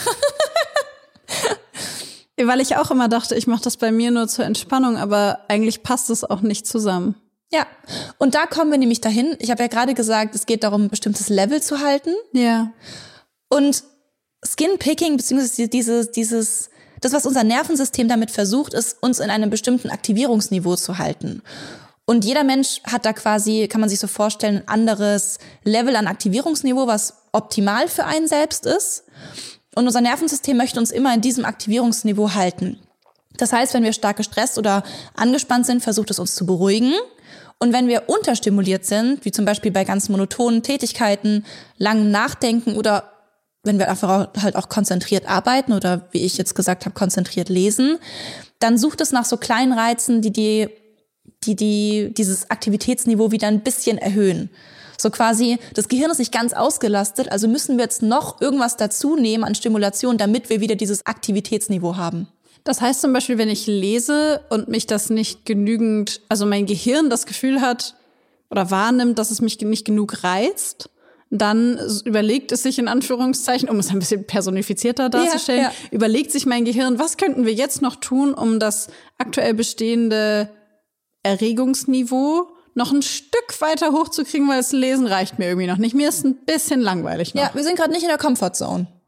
Weil ich auch immer dachte, ich mache das bei mir nur zur Entspannung, aber eigentlich passt es auch nicht zusammen. Ja, und da kommen wir nämlich dahin. Ich habe ja gerade gesagt, es geht darum, ein bestimmtes Level zu halten. Ja. Und Skinpicking, beziehungsweise dieses, dieses, das, was unser Nervensystem damit versucht, ist, uns in einem bestimmten Aktivierungsniveau zu halten. Und jeder Mensch hat da quasi, kann man sich so vorstellen, ein anderes Level an Aktivierungsniveau, was optimal für einen selbst ist. Und unser Nervensystem möchte uns immer in diesem Aktivierungsniveau halten. Das heißt, wenn wir stark gestresst oder angespannt sind, versucht es uns zu beruhigen. Und wenn wir unterstimuliert sind, wie zum Beispiel bei ganz monotonen Tätigkeiten, langem Nachdenken oder wenn wir einfach halt auch konzentriert arbeiten oder wie ich jetzt gesagt habe, konzentriert lesen, dann sucht es nach so kleinen Reizen, die die, die, die dieses Aktivitätsniveau wieder ein bisschen erhöhen. So quasi, das Gehirn ist nicht ganz ausgelastet, also müssen wir jetzt noch irgendwas dazu nehmen an Stimulation, damit wir wieder dieses Aktivitätsniveau haben. Das heißt zum Beispiel, wenn ich lese und mich das nicht genügend, also mein Gehirn das Gefühl hat oder wahrnimmt, dass es mich nicht genug reizt, dann überlegt es sich in Anführungszeichen, um es ein bisschen personifizierter darzustellen, ja, ja. überlegt sich mein Gehirn, was könnten wir jetzt noch tun, um das aktuell bestehende Erregungsniveau noch ein Stück weiter hochzukriegen, weil das Lesen reicht mir irgendwie noch nicht. Mir ist ein bisschen langweilig noch. Ja, wir sind gerade nicht in der Comfortzone.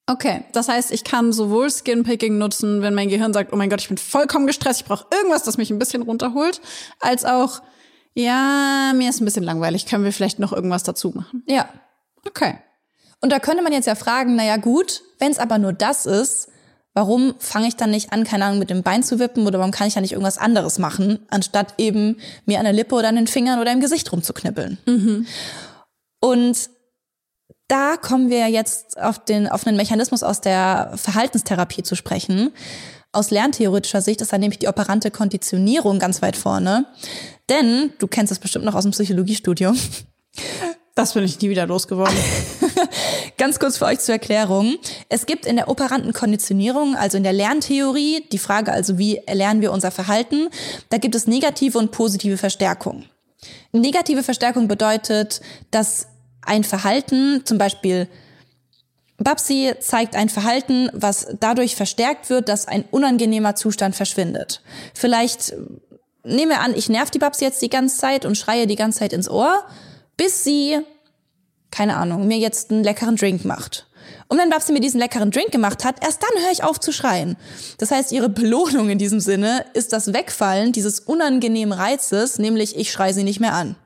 Okay, das heißt, ich kann sowohl Skinpicking nutzen, wenn mein Gehirn sagt, oh mein Gott, ich bin vollkommen gestresst, ich brauche irgendwas, das mich ein bisschen runterholt, als auch, ja, mir ist ein bisschen langweilig, können wir vielleicht noch irgendwas dazu machen? Ja. Okay. Und da könnte man jetzt ja fragen, naja gut, wenn es aber nur das ist, warum fange ich dann nicht an, keine Ahnung, mit dem Bein zu wippen oder warum kann ich ja nicht irgendwas anderes machen, anstatt eben mir an der Lippe oder an den Fingern oder im Gesicht rumzuknibbeln. Mhm. Und da kommen wir jetzt auf den auf einen Mechanismus aus der Verhaltenstherapie zu sprechen. Aus lerntheoretischer Sicht ist da nämlich die operante Konditionierung ganz weit vorne. Denn, du kennst das bestimmt noch aus dem Psychologiestudium. Das bin ich nie wieder losgeworden. Ganz kurz für euch zur Erklärung. Es gibt in der operanten Konditionierung, also in der Lerntheorie, die Frage also, wie erlernen wir unser Verhalten, da gibt es negative und positive Verstärkung. Negative Verstärkung bedeutet, dass ein Verhalten, zum Beispiel Babsi zeigt ein Verhalten, was dadurch verstärkt wird, dass ein unangenehmer Zustand verschwindet. Vielleicht nehmen wir an, ich nerv die Babsi jetzt die ganze Zeit und schreie die ganze Zeit ins Ohr, bis sie, keine Ahnung, mir jetzt einen leckeren Drink macht. Und wenn Babsi mir diesen leckeren Drink gemacht hat, erst dann höre ich auf zu schreien. Das heißt, ihre Belohnung in diesem Sinne ist das Wegfallen dieses unangenehmen Reizes, nämlich ich schreie sie nicht mehr an.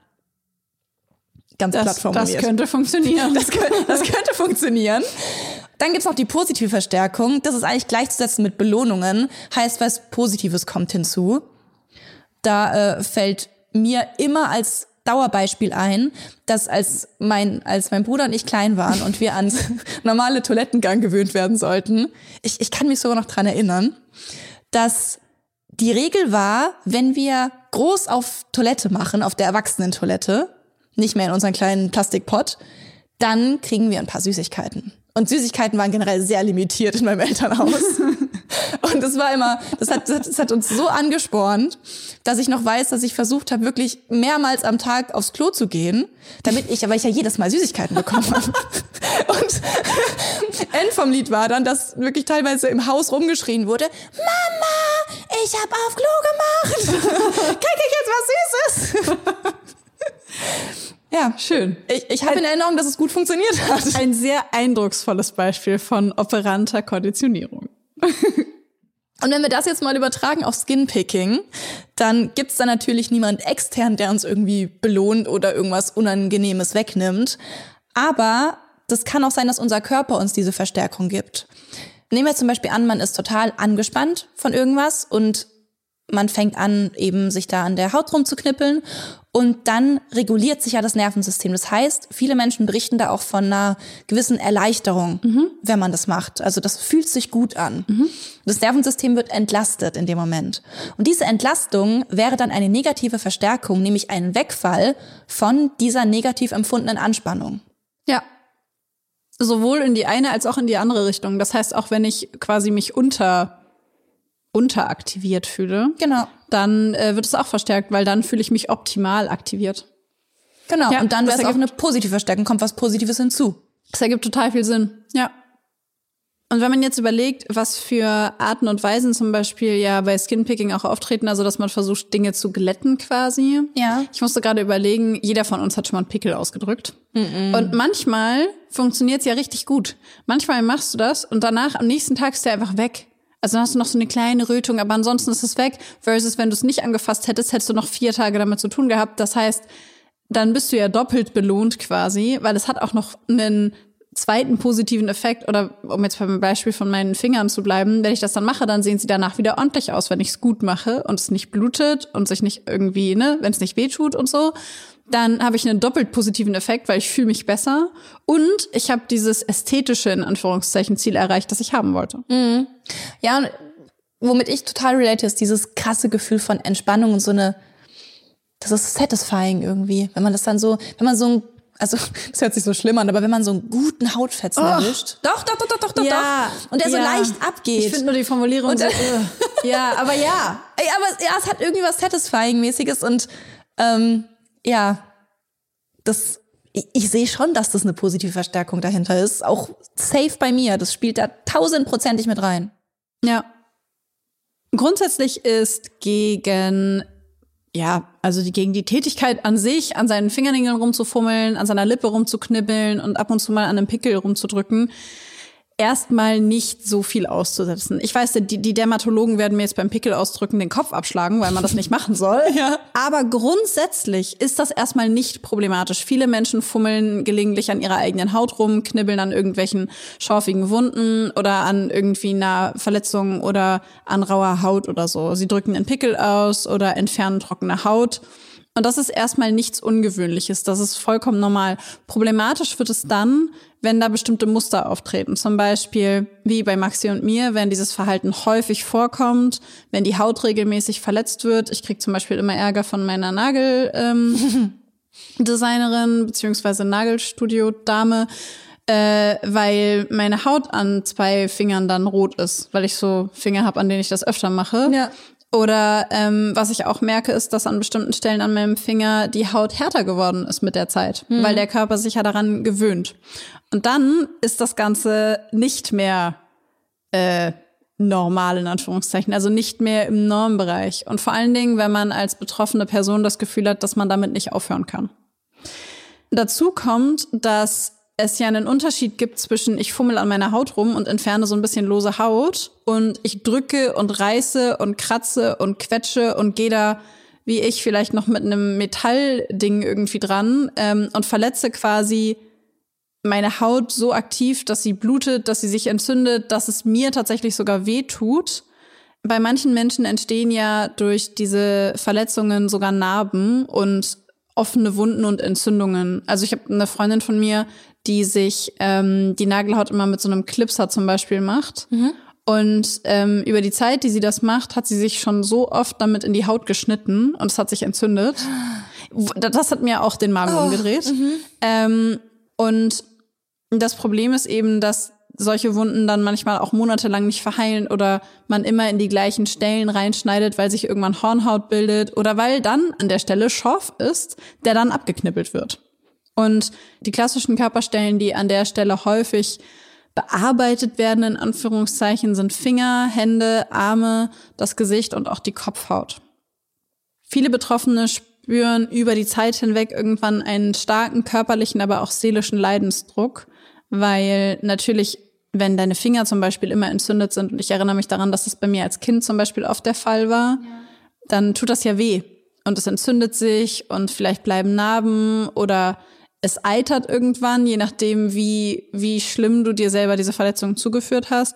Ganz das, platt formuliert. Das könnte funktionieren. Das, das könnte funktionieren. Dann gibt's noch die positive Verstärkung. Das ist eigentlich gleichzusetzen mit Belohnungen. Heißt, was Positives kommt hinzu. Da äh, fällt mir immer als Dauerbeispiel ein, dass als mein, als mein Bruder und ich klein waren und wir ans normale Toilettengang gewöhnt werden sollten, ich, ich kann mich sogar noch dran erinnern, dass die Regel war, wenn wir groß auf Toilette machen, auf der Erwachsenentoilette, nicht mehr in unseren kleinen Plastikpott, dann kriegen wir ein paar Süßigkeiten. Und Süßigkeiten waren generell sehr limitiert in meinem Elternhaus. Und das war immer, das hat, das hat uns so angespornt, dass ich noch weiß, dass ich versucht habe, wirklich mehrmals am Tag aufs Klo zu gehen, damit ich, aber ich ja jedes Mal Süßigkeiten bekommen habe. Und End vom Lied war dann, dass wirklich teilweise im Haus rumgeschrien wurde, Mama, ich hab auf Klo gemacht. Krieg ich jetzt was Süßes? Ja, schön. Ich, ich habe in Erinnerung, dass es gut funktioniert hat. Ein sehr eindrucksvolles Beispiel von operanter Konditionierung. Und wenn wir das jetzt mal übertragen auf Skinpicking, dann gibt's da natürlich niemand extern, der uns irgendwie belohnt oder irgendwas Unangenehmes wegnimmt. Aber das kann auch sein, dass unser Körper uns diese Verstärkung gibt. Nehmen wir zum Beispiel an, man ist total angespannt von irgendwas und man fängt an, eben sich da an der Haut rumzuknippeln und dann reguliert sich ja das Nervensystem. Das heißt, viele Menschen berichten da auch von einer gewissen Erleichterung, mhm. wenn man das macht. Also das fühlt sich gut an. Mhm. Das Nervensystem wird entlastet in dem Moment. Und diese Entlastung wäre dann eine negative Verstärkung, nämlich ein Wegfall von dieser negativ empfundenen Anspannung. Ja. Sowohl in die eine als auch in die andere Richtung. Das heißt, auch wenn ich quasi mich unter unteraktiviert fühle, genau, dann äh, wird es auch verstärkt, weil dann fühle ich mich optimal aktiviert. Genau, ja, und dann wäre es auch eine positive Verstärkung, kommt was Positives hinzu. Das ergibt total viel Sinn, ja. Und wenn man jetzt überlegt, was für Arten und Weisen zum Beispiel ja bei Skinpicking auch auftreten, also dass man versucht, Dinge zu glätten quasi. Ja. Ich musste gerade überlegen, jeder von uns hat schon mal einen Pickel ausgedrückt. Mm-mm. Und manchmal funktioniert es ja richtig gut. Manchmal machst du das und danach am nächsten Tag ist der einfach weg. Also dann hast du noch so eine kleine Rötung, aber ansonsten ist es weg. Versus wenn du es nicht angefasst hättest, hättest du noch vier Tage damit zu tun gehabt. Das heißt, dann bist du ja doppelt belohnt quasi, weil es hat auch noch einen zweiten positiven Effekt. Oder um jetzt beim Beispiel von meinen Fingern zu bleiben, wenn ich das dann mache, dann sehen sie danach wieder ordentlich aus, wenn ich es gut mache und es nicht blutet und sich nicht irgendwie, ne, wenn es nicht wehtut und so. Dann habe ich einen doppelt positiven Effekt, weil ich fühle mich besser und ich habe dieses ästhetische, in Anführungszeichen, Ziel erreicht, das ich haben wollte. Mhm. Ja, und womit ich total relate, ist dieses krasse Gefühl von Entspannung und so eine, das ist satisfying irgendwie, wenn man das dann so, wenn man so ein, also das hört sich so schlimm an, aber wenn man so einen guten Hautfetzen oh. erwischt, doch, doch, doch, doch, doch, ja, doch, und der ja. so leicht abgeht. Ich finde nur die Formulierung und, so, äh, ja, aber ja. Ey, aber ja, es hat irgendwie was Satisfying-mäßiges und ähm, ja, das, ich, ich sehe schon, dass das eine positive Verstärkung dahinter ist. Auch safe bei mir. Das spielt da tausendprozentig mit rein. Ja. Grundsätzlich ist gegen, ja, also die, gegen die Tätigkeit an sich, an seinen Fingernägeln rumzufummeln, an seiner Lippe rumzuknibbeln und ab und zu mal an einem Pickel rumzudrücken, erstmal nicht so viel auszusetzen. Ich weiß, die, die Dermatologen werden mir jetzt beim Pickel ausdrücken den Kopf abschlagen, weil man das nicht machen soll. Ja. Aber grundsätzlich ist das erstmal nicht problematisch. Viele Menschen fummeln gelegentlich an ihrer eigenen Haut rum, knibbeln an irgendwelchen schorfigen Wunden oder an irgendwie einer Verletzung oder an rauer Haut oder so. Sie drücken einen Pickel aus oder entfernen trockene Haut. Und das ist erstmal nichts Ungewöhnliches. Das ist vollkommen normal. Problematisch wird es dann, wenn da bestimmte Muster auftreten. Zum Beispiel, wie bei Maxi und mir, wenn dieses Verhalten häufig vorkommt, wenn die Haut regelmäßig verletzt wird. Ich kriege zum Beispiel immer Ärger von meiner Nageldesignerin ähm, beziehungsweise Nagelstudio-Dame, äh, weil meine Haut an zwei Fingern dann rot ist, weil ich so Finger habe, an denen ich das öfter mache. Ja. Oder ähm, was ich auch merke, ist, dass an bestimmten Stellen an meinem Finger die Haut härter geworden ist mit der Zeit, mhm. weil der Körper sich ja daran gewöhnt. Und dann ist das Ganze nicht mehr äh, normal, in Anführungszeichen, also nicht mehr im Normbereich. Und vor allen Dingen, wenn man als betroffene Person das Gefühl hat, dass man damit nicht aufhören kann. Dazu kommt, dass es ja einen Unterschied gibt zwischen ich fummel an meiner Haut rum und entferne so ein bisschen lose Haut und ich drücke und reiße und kratze und quetsche und gehe da, wie ich, vielleicht noch mit einem Metallding irgendwie dran ähm, und verletze quasi meine Haut so aktiv, dass sie blutet, dass sie sich entzündet, dass es mir tatsächlich sogar weh tut. Bei manchen Menschen entstehen ja durch diese Verletzungen sogar Narben und offene Wunden und Entzündungen. Also ich habe eine Freundin von mir, die sich ähm, die Nagelhaut immer mit so einem Clipser zum Beispiel macht. Mhm. Und ähm, über die Zeit, die sie das macht, hat sie sich schon so oft damit in die Haut geschnitten und es hat sich entzündet. Das hat mir auch den Magen oh. umgedreht. Mhm. Ähm, und das Problem ist eben, dass solche Wunden dann manchmal auch monatelang nicht verheilen oder man immer in die gleichen Stellen reinschneidet, weil sich irgendwann Hornhaut bildet oder weil dann an der Stelle Schorf ist, der dann abgeknippelt wird. Und die klassischen Körperstellen, die an der Stelle häufig bearbeitet werden, in Anführungszeichen, sind Finger, Hände, Arme, das Gesicht und auch die Kopfhaut. Viele Betroffene spüren über die Zeit hinweg irgendwann einen starken körperlichen, aber auch seelischen Leidensdruck, weil natürlich, wenn deine Finger zum Beispiel immer entzündet sind, und ich erinnere mich daran, dass das bei mir als Kind zum Beispiel oft der Fall war, ja. dann tut das ja weh. Und es entzündet sich und vielleicht bleiben Narben oder es eitert irgendwann, je nachdem, wie, wie schlimm du dir selber diese Verletzung zugeführt hast.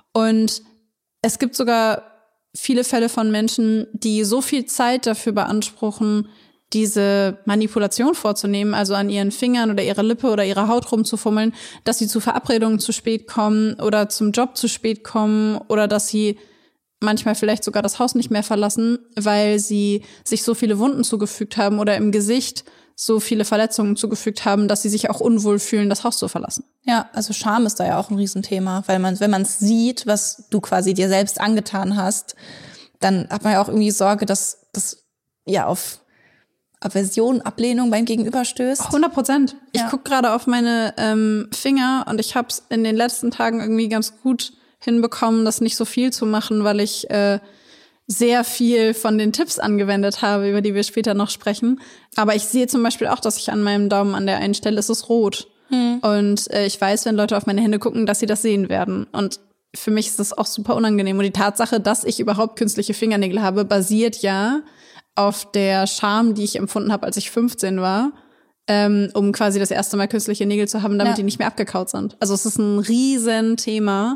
Und es gibt sogar viele Fälle von Menschen, die so viel Zeit dafür beanspruchen, diese Manipulation vorzunehmen, also an ihren Fingern oder ihrer Lippe oder ihrer Haut rumzufummeln, dass sie zu Verabredungen zu spät kommen oder zum Job zu spät kommen oder dass sie manchmal vielleicht sogar das Haus nicht mehr verlassen, weil sie sich so viele Wunden zugefügt haben oder im Gesicht so viele Verletzungen zugefügt haben, dass sie sich auch unwohl fühlen, das Haus zu verlassen. Ja, also Scham ist da ja auch ein Riesenthema, weil man, wenn man es sieht, was du quasi dir selbst angetan hast, dann hat man ja auch irgendwie Sorge, dass das ja auf Aversion, Ablehnung beim Gegenüber stößt. hundert Prozent. Ich ja. gucke gerade auf meine ähm, Finger und ich habe es in den letzten Tagen irgendwie ganz gut hinbekommen, das nicht so viel zu machen, weil ich äh, sehr viel von den Tipps angewendet habe, über die wir später noch sprechen. Aber ich sehe zum Beispiel auch, dass ich an meinem Daumen an der einen Stelle ist es rot. Hm. Und äh, ich weiß, wenn Leute auf meine Hände gucken, dass sie das sehen werden. Und für mich ist das auch super unangenehm. Und die Tatsache, dass ich überhaupt künstliche Fingernägel habe, basiert ja auf der Scham, die ich empfunden habe, als ich fünfzehn war, ähm, um quasi das erste Mal künstliche Nägel zu haben, damit ja. die nicht mehr abgekaut sind. Also es ist ein riesen Thema.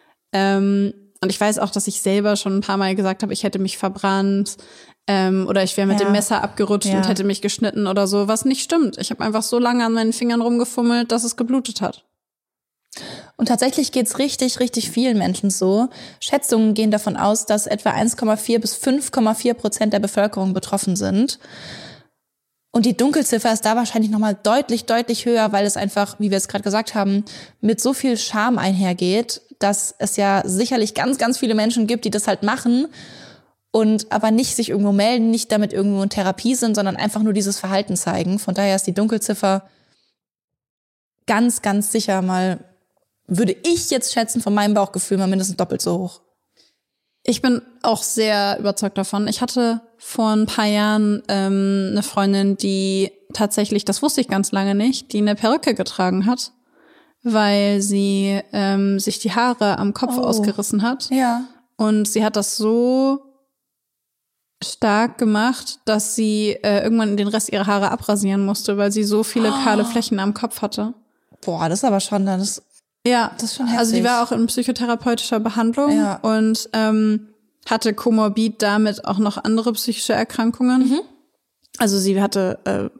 Ähm, und ich weiß auch, dass ich selber schon ein paar Mal gesagt habe, ich hätte mich verbrannt ähm, oder ich wäre mit ja. dem Messer abgerutscht ja. und hätte mich geschnitten oder so, was nicht stimmt. Ich habe einfach so lange an meinen Fingern rumgefummelt, dass es geblutet hat. Und tatsächlich geht's richtig, richtig vielen Menschen so. Schätzungen gehen davon aus, dass etwa eins Komma vier bis fünf Komma vier Prozent der Bevölkerung betroffen sind. Und die Dunkelziffer ist da wahrscheinlich nochmal deutlich, deutlich höher, weil es einfach, wie wir es gerade gesagt haben, mit so viel Scham einhergeht, dass es ja sicherlich ganz, ganz viele Menschen gibt, die das halt machen und aber nicht sich irgendwo melden, nicht damit irgendwo in Therapie sind, sondern einfach nur dieses Verhalten zeigen. Von daher ist die Dunkelziffer ganz, ganz sicher mal, würde ich jetzt schätzen, von meinem Bauchgefühl mal mindestens doppelt so hoch. Ich bin auch sehr überzeugt davon. Ich hatte vor ein paar Jahren ähm, eine Freundin, die tatsächlich, das wusste ich ganz lange nicht, die eine Perücke getragen hat, weil sie ähm, sich die Haare am Kopf Oh. ausgerissen hat. Ja. Und sie hat das so stark gemacht, dass sie äh, irgendwann den Rest ihrer Haare abrasieren musste, weil sie so viele kahle Flächen am Kopf hatte. Boah, das ist aber schon, das Ja, Das ist schon heftig. also die war auch in psychotherapeutischer Behandlung Ja. und ähm, hatte komorbid damit auch noch andere psychische Erkrankungen. Mhm. Also sie hatte,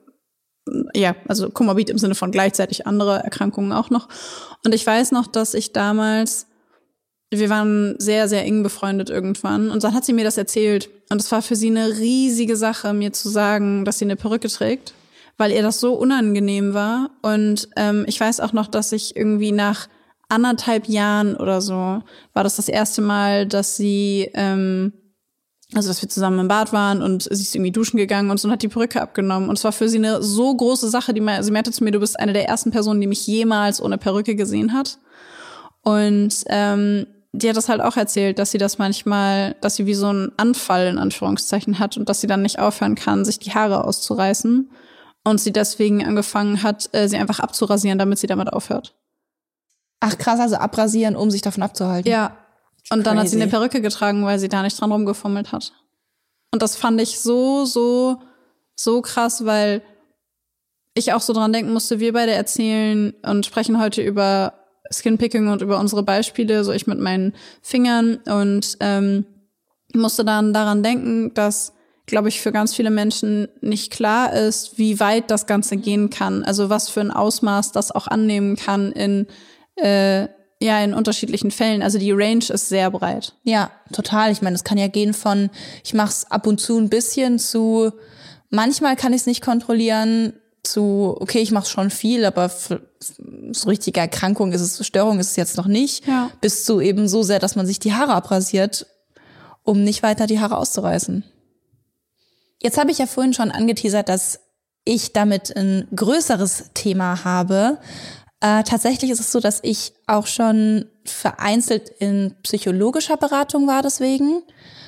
äh, ja, also komorbid im Sinne von gleichzeitig andere Erkrankungen auch noch. Und ich weiß noch, dass ich damals, wir waren sehr, sehr eng befreundet irgendwann und dann hat sie mir das erzählt. Und es war für sie eine riesige Sache, mir zu sagen, dass sie eine Perücke trägt, weil ihr das so unangenehm war. Und ähm, ich weiß auch noch, dass ich irgendwie nach anderthalb Jahren oder so war das das erste Mal, dass sie, ähm, also dass wir zusammen im Bad waren und sie ist irgendwie duschen gegangen und so und hat die Perücke abgenommen. Und es war für sie eine so große Sache, die sie meinte zu mir, du bist eine der ersten Personen, die mich jemals ohne Perücke gesehen hat. Und ähm, die hat das halt auch erzählt, dass sie das manchmal, dass sie wie so einen Anfall in Anführungszeichen hat und dass sie dann nicht aufhören kann, sich die Haare auszureißen. Und sie deswegen angefangen hat, äh, sie einfach abzurasieren, damit sie damit aufhört. Ach krass, also abrasieren, um sich davon abzuhalten. Ja. Und dann hat sie Crazy. eine Perücke getragen, weil sie da nicht dran rumgefummelt hat. Und das fand ich so, so, so krass, weil ich auch so dran denken musste, wir beide erzählen und sprechen heute über Skinpicking und über unsere Beispiele, so ich mit meinen Fingern und ähm, musste dann daran denken, dass, glaube ich, für ganz viele Menschen nicht klar ist, wie weit das Ganze gehen kann. Also was für ein Ausmaß das auch annehmen kann in äh, ja in unterschiedlichen Fällen. Also die Range ist sehr breit. Ja, total. Ich meine, es kann ja gehen von, ich mach's ab und zu ein bisschen zu, manchmal kann ich es nicht kontrollieren, zu, okay, ich mach's schon viel, aber für so richtige Erkrankung ist es, Störung ist es jetzt noch nicht, Ja. bis zu eben so sehr, dass man sich die Haare abrasiert, um nicht weiter die Haare auszureißen. Jetzt habe ich ja vorhin schon angeteasert, dass ich damit ein größeres Thema habe. Äh, tatsächlich ist es so, dass ich auch schon vereinzelt in psychologischer Beratung war deswegen,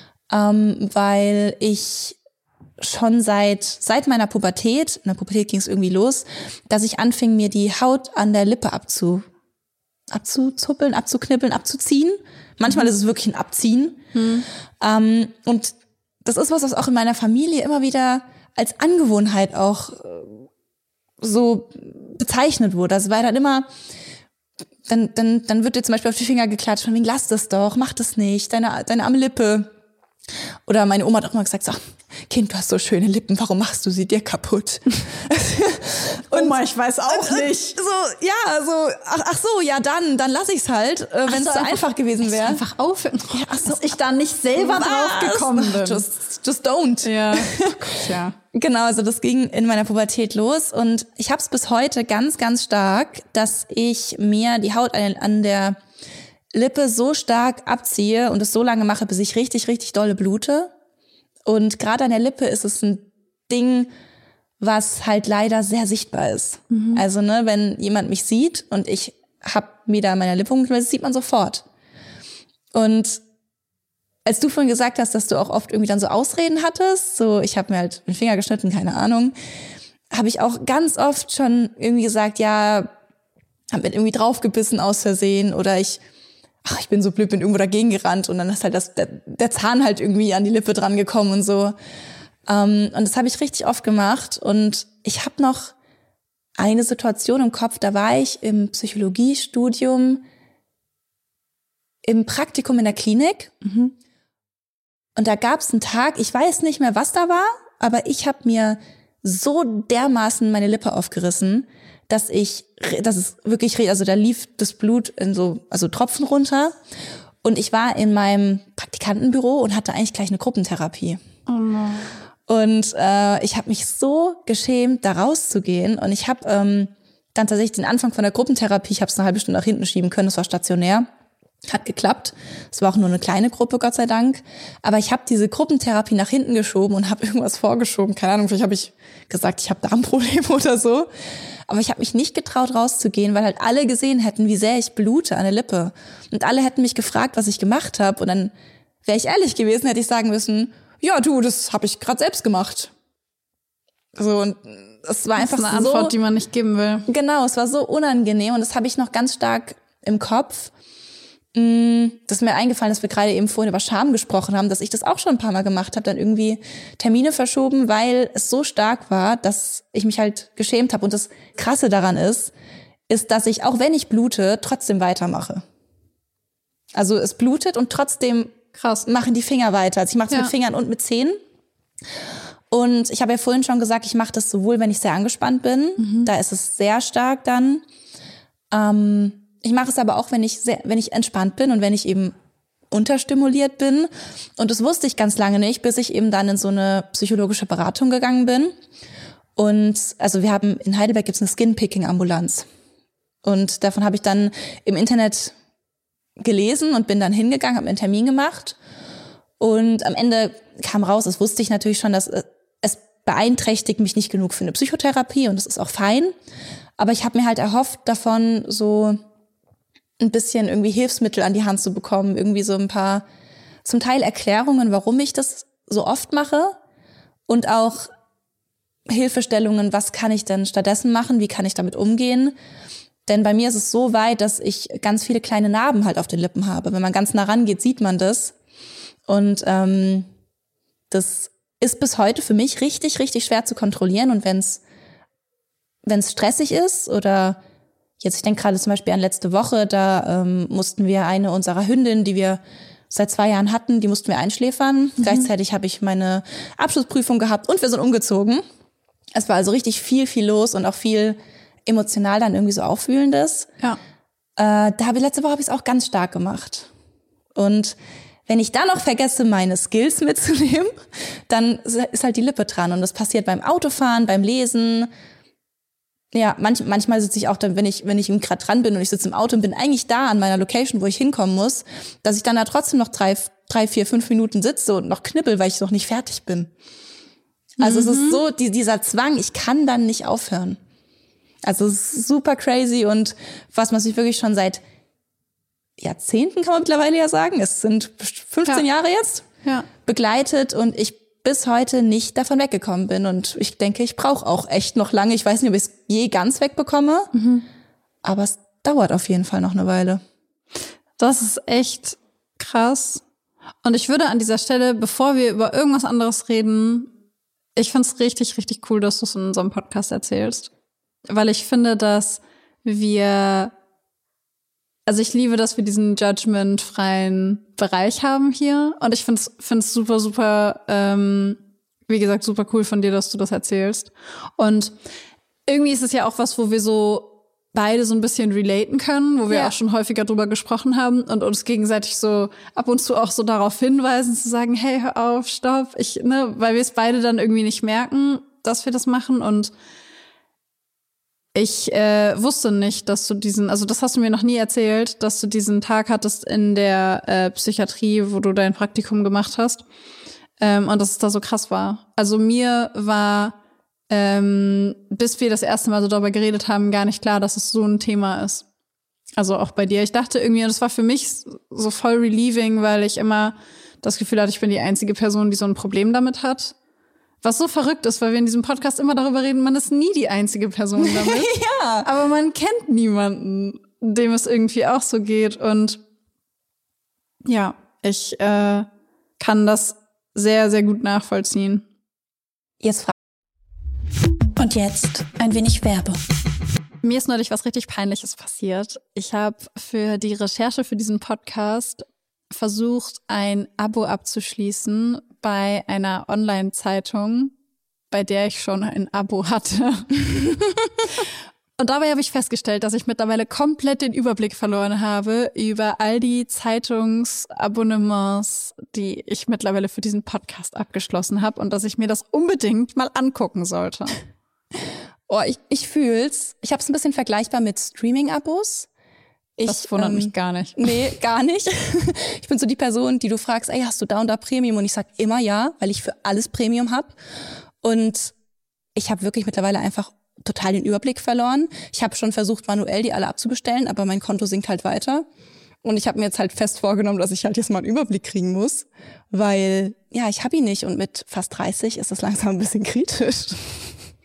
ähm, weil ich schon seit seit meiner Pubertät, in der Pubertät ging es irgendwie los, dass ich anfing, mir die Haut an der Lippe abzu, abzuzuppeln, abzuknibbeln, abzuziehen. Manchmal ist es wirklich ein Abziehen. Hm. Ähm, und das ist was, was auch in meiner Familie immer wieder als Angewohnheit auch äh, so bezeichnet wurde. Also weil dann immer, dann, dann, dann wird dir zum Beispiel auf die Finger geklatscht, von wegen, lass das doch, mach das nicht, deine, deine arme Lippe. Oder meine Oma hat auch immer gesagt, so, Kind, du hast so schöne Lippen, warum machst du sie dir kaputt? Und Oma, ich weiß auch und, nicht. So, ja, so, ach, ach so, ja dann, dann lass ich's halt, äh, wenn es so, so einfach- einfach gewesen wäre. Einfach aufhören. Ja, ach so. Dass ich da nicht selber drauf gekommen bin. Just, just don't. Ja. Oh Gott, ja. Genau, also das ging in meiner Pubertät los und ich habe es bis heute ganz, ganz stark, dass ich mir die Haut an, an der Lippe so stark abziehe und es so lange mache, bis ich richtig, richtig dolle blute. Und gerade an der Lippe ist es ein Ding, was halt leider sehr sichtbar ist. Mhm. Also ne, wenn jemand mich sieht und ich hab mir da meine Lippe umgeknibbelt, das sieht man sofort. Und als du vorhin gesagt hast, dass du auch oft irgendwie dann so Ausreden hattest, so ich habe mir halt den Finger geschnitten, keine Ahnung, habe ich auch ganz oft schon irgendwie gesagt, ja, hab mir irgendwie draufgebissen aus Versehen oder ich, ach, ich bin so blöd, bin irgendwo dagegen gerannt und dann ist halt das, der, der Zahn halt irgendwie an die Lippe dran gekommen und so. Um, und das habe ich richtig oft gemacht und ich habe noch eine Situation im Kopf, da war ich im Psychologiestudium im Praktikum in der Klinik. Mhm. Und da gab es einen Tag, ich weiß nicht mehr, was da war, aber ich habe mir so dermaßen meine Lippe aufgerissen, dass ich, dass es wirklich, also da lief das Blut in so, also Tropfen runter. Und ich war in meinem Praktikantenbüro und hatte eigentlich gleich eine Gruppentherapie. Oh no. Und äh, ich habe mich so geschämt, da rauszugehen. Und ich habe ähm, dann tatsächlich den Anfang von der Gruppentherapie, ich habe es eine halbe Stunde nach hinten schieben können, das war stationär. Hat geklappt. Es war auch nur eine kleine Gruppe, Gott sei Dank. Aber ich habe diese Gruppentherapie nach hinten geschoben und habe irgendwas vorgeschoben. Keine Ahnung, vielleicht habe ich gesagt, ich habe Darmprobleme oder so. Aber ich habe mich nicht getraut, rauszugehen, weil halt alle gesehen hätten, wie sehr ich blute an der Lippe. Und alle hätten mich gefragt, was ich gemacht habe. Und dann wäre ich ehrlich gewesen, hätte ich sagen müssen, ja du, das habe ich gerade selbst gemacht. So, und es war einfach so. Das ist eine Antwort, so, die man nicht geben will. Genau, es war so unangenehm und das habe ich noch ganz stark im Kopf. Das ist mir eingefallen, dass wir gerade eben vorhin über Scham gesprochen haben, dass ich das auch schon ein paar Mal gemacht habe, dann irgendwie Termine verschoben, weil es so stark war, dass ich mich halt geschämt habe. Und das Krasse daran ist, ist, dass ich, auch wenn ich blute, trotzdem weitermache. Also es blutet und trotzdem Krass. machen die Finger weiter. Also ich mache es ja. mit Fingern und mit Zähnen. Und ich habe ja vorhin schon gesagt, ich mache das sowohl, wenn ich sehr angespannt bin, mhm. da ist es sehr stark dann. Ähm, ich mache es aber auch, wenn ich sehr, wenn ich entspannt bin und wenn ich eben unterstimuliert bin. Und das wusste ich ganz lange nicht, bis ich eben dann in so eine psychologische Beratung gegangen bin. Und also wir haben in Heidelberg gibt's eine Skin-Picking-Ambulanz. Und davon habe ich dann im Internet gelesen und bin dann hingegangen, habe mir einen Termin gemacht. Und am Ende kam raus, das wusste ich natürlich schon, dass es beeinträchtigt mich nicht genug für eine Psychotherapie und das ist auch fein. Aber ich habe mir halt erhofft, davon so ein bisschen irgendwie Hilfsmittel an die Hand zu bekommen, irgendwie so ein paar, zum Teil Erklärungen, warum ich das so oft mache und auch Hilfestellungen, was kann ich denn stattdessen machen, wie kann ich damit umgehen. Denn bei mir ist es so weit, dass ich ganz viele kleine Narben halt auf den Lippen habe. Wenn man ganz nah rangeht, sieht man das. Und ähm, das ist bis heute für mich richtig, richtig schwer zu kontrollieren. Und wenn es wenn es stressig ist oder jetzt, ich denke gerade zum Beispiel an letzte Woche, da ähm, mussten wir eine unserer Hündinnen, die wir seit zwei Jahren hatten, die mussten wir einschläfern. Mhm. Gleichzeitig habe ich meine Abschlussprüfung gehabt und wir sind umgezogen. Es war also richtig viel, viel los und auch viel emotional dann irgendwie so Aufwühlendes. Ja. Äh, da habe ich letzte Woche habe ich es auch ganz stark gemacht. Und wenn ich dann noch vergesse, meine Skills mitzunehmen, dann ist halt die Lippe dran. Und das passiert beim Autofahren, beim Lesen. Ja, manch, manchmal sitze ich auch dann, wenn ich wenn ich gerade dran bin und ich sitze im Auto und bin eigentlich da an meiner Location, wo ich hinkommen muss, dass ich dann da trotzdem noch drei, drei vier, fünf Minuten sitze und noch knibbel, weil ich noch nicht fertig bin. Also mhm. es ist so, die, dieser Zwang, ich kann dann nicht aufhören. Also es ist super crazy und was man sich wirklich schon seit Jahrzehnten, kann man mittlerweile ja sagen, es sind fünfzehn ja. Jahre jetzt, ja. begleitet und ich bis heute nicht davon weggekommen bin. Und ich denke, ich brauche auch echt noch lange. Ich weiß nicht, ob ich es je ganz wegbekomme, mhm. aber es dauert auf jeden Fall noch eine Weile. Das ist echt krass. Und ich würde an dieser Stelle, bevor wir über irgendwas anderes reden, ich finde es richtig, richtig cool, dass du es in unserem Podcast erzählst. Weil ich finde, dass wir, also ich liebe, dass wir diesen judgmentfreien Bereich haben hier. Und ich finde es super, super, ähm, wie gesagt, super cool von dir, dass du das erzählst. Und irgendwie ist es ja auch was, wo wir so beide so ein bisschen relaten können, wo wir ja. auch schon häufiger drüber gesprochen haben und uns gegenseitig so ab und zu auch so darauf hinweisen, zu sagen, hey, hör auf, stopp. Ich, ne, weil wir es beide dann irgendwie nicht merken, dass wir das machen. Und ich äh, wusste nicht, dass du diesen, also das hast du mir noch nie erzählt, dass du diesen Tag hattest in der äh, Psychiatrie, wo du dein Praktikum gemacht hast, ähm, und dass es da so krass war. Also mir war, ähm, bis wir das erste Mal so darüber geredet haben, gar nicht klar, dass es so ein Thema ist. Also auch bei dir. Ich dachte irgendwie, und das war für mich so voll relieving, weil ich immer das Gefühl hatte, ich bin die einzige Person, die so ein Problem damit hat. Was so verrückt ist, weil wir in diesem Podcast immer darüber reden, man ist nie die einzige Person damit. Ja. Aber man kennt niemanden, dem es irgendwie auch so geht. Und ja, ich äh, kann das sehr, sehr gut nachvollziehen. Jetzt fra- Und jetzt ein wenig Werbung. Mir ist neulich was richtig Peinliches passiert. Ich habe für die Recherche für diesen Podcast versucht, ein Abo abzuschließen bei einer Online-Zeitung, bei der ich schon ein Abo hatte. Und dabei habe ich festgestellt, dass ich mittlerweile komplett den Überblick verloren habe über all die Zeitungsabonnements, die ich mittlerweile für diesen Podcast abgeschlossen habe und dass ich mir das unbedingt mal angucken sollte. Oh, ich, ich fühl's. Ich habe es ein bisschen vergleichbar mit Streaming-Abos. Ich, das wundert ähm, mich gar nicht. Nee, gar nicht. Ich bin so die Person, die du fragst, ey, hast du da und da Premium? Und ich sag immer ja, weil ich für alles Premium hab. Und ich habe wirklich mittlerweile einfach total den Überblick verloren. Ich habe schon versucht, manuell die alle abzubestellen, aber mein Konto sinkt halt weiter. Und ich habe mir jetzt halt fest vorgenommen, dass ich halt jetzt mal einen Überblick kriegen muss, weil, ja, ich habe ihn nicht. Und mit fast dreißig ist das langsam ein bisschen kritisch.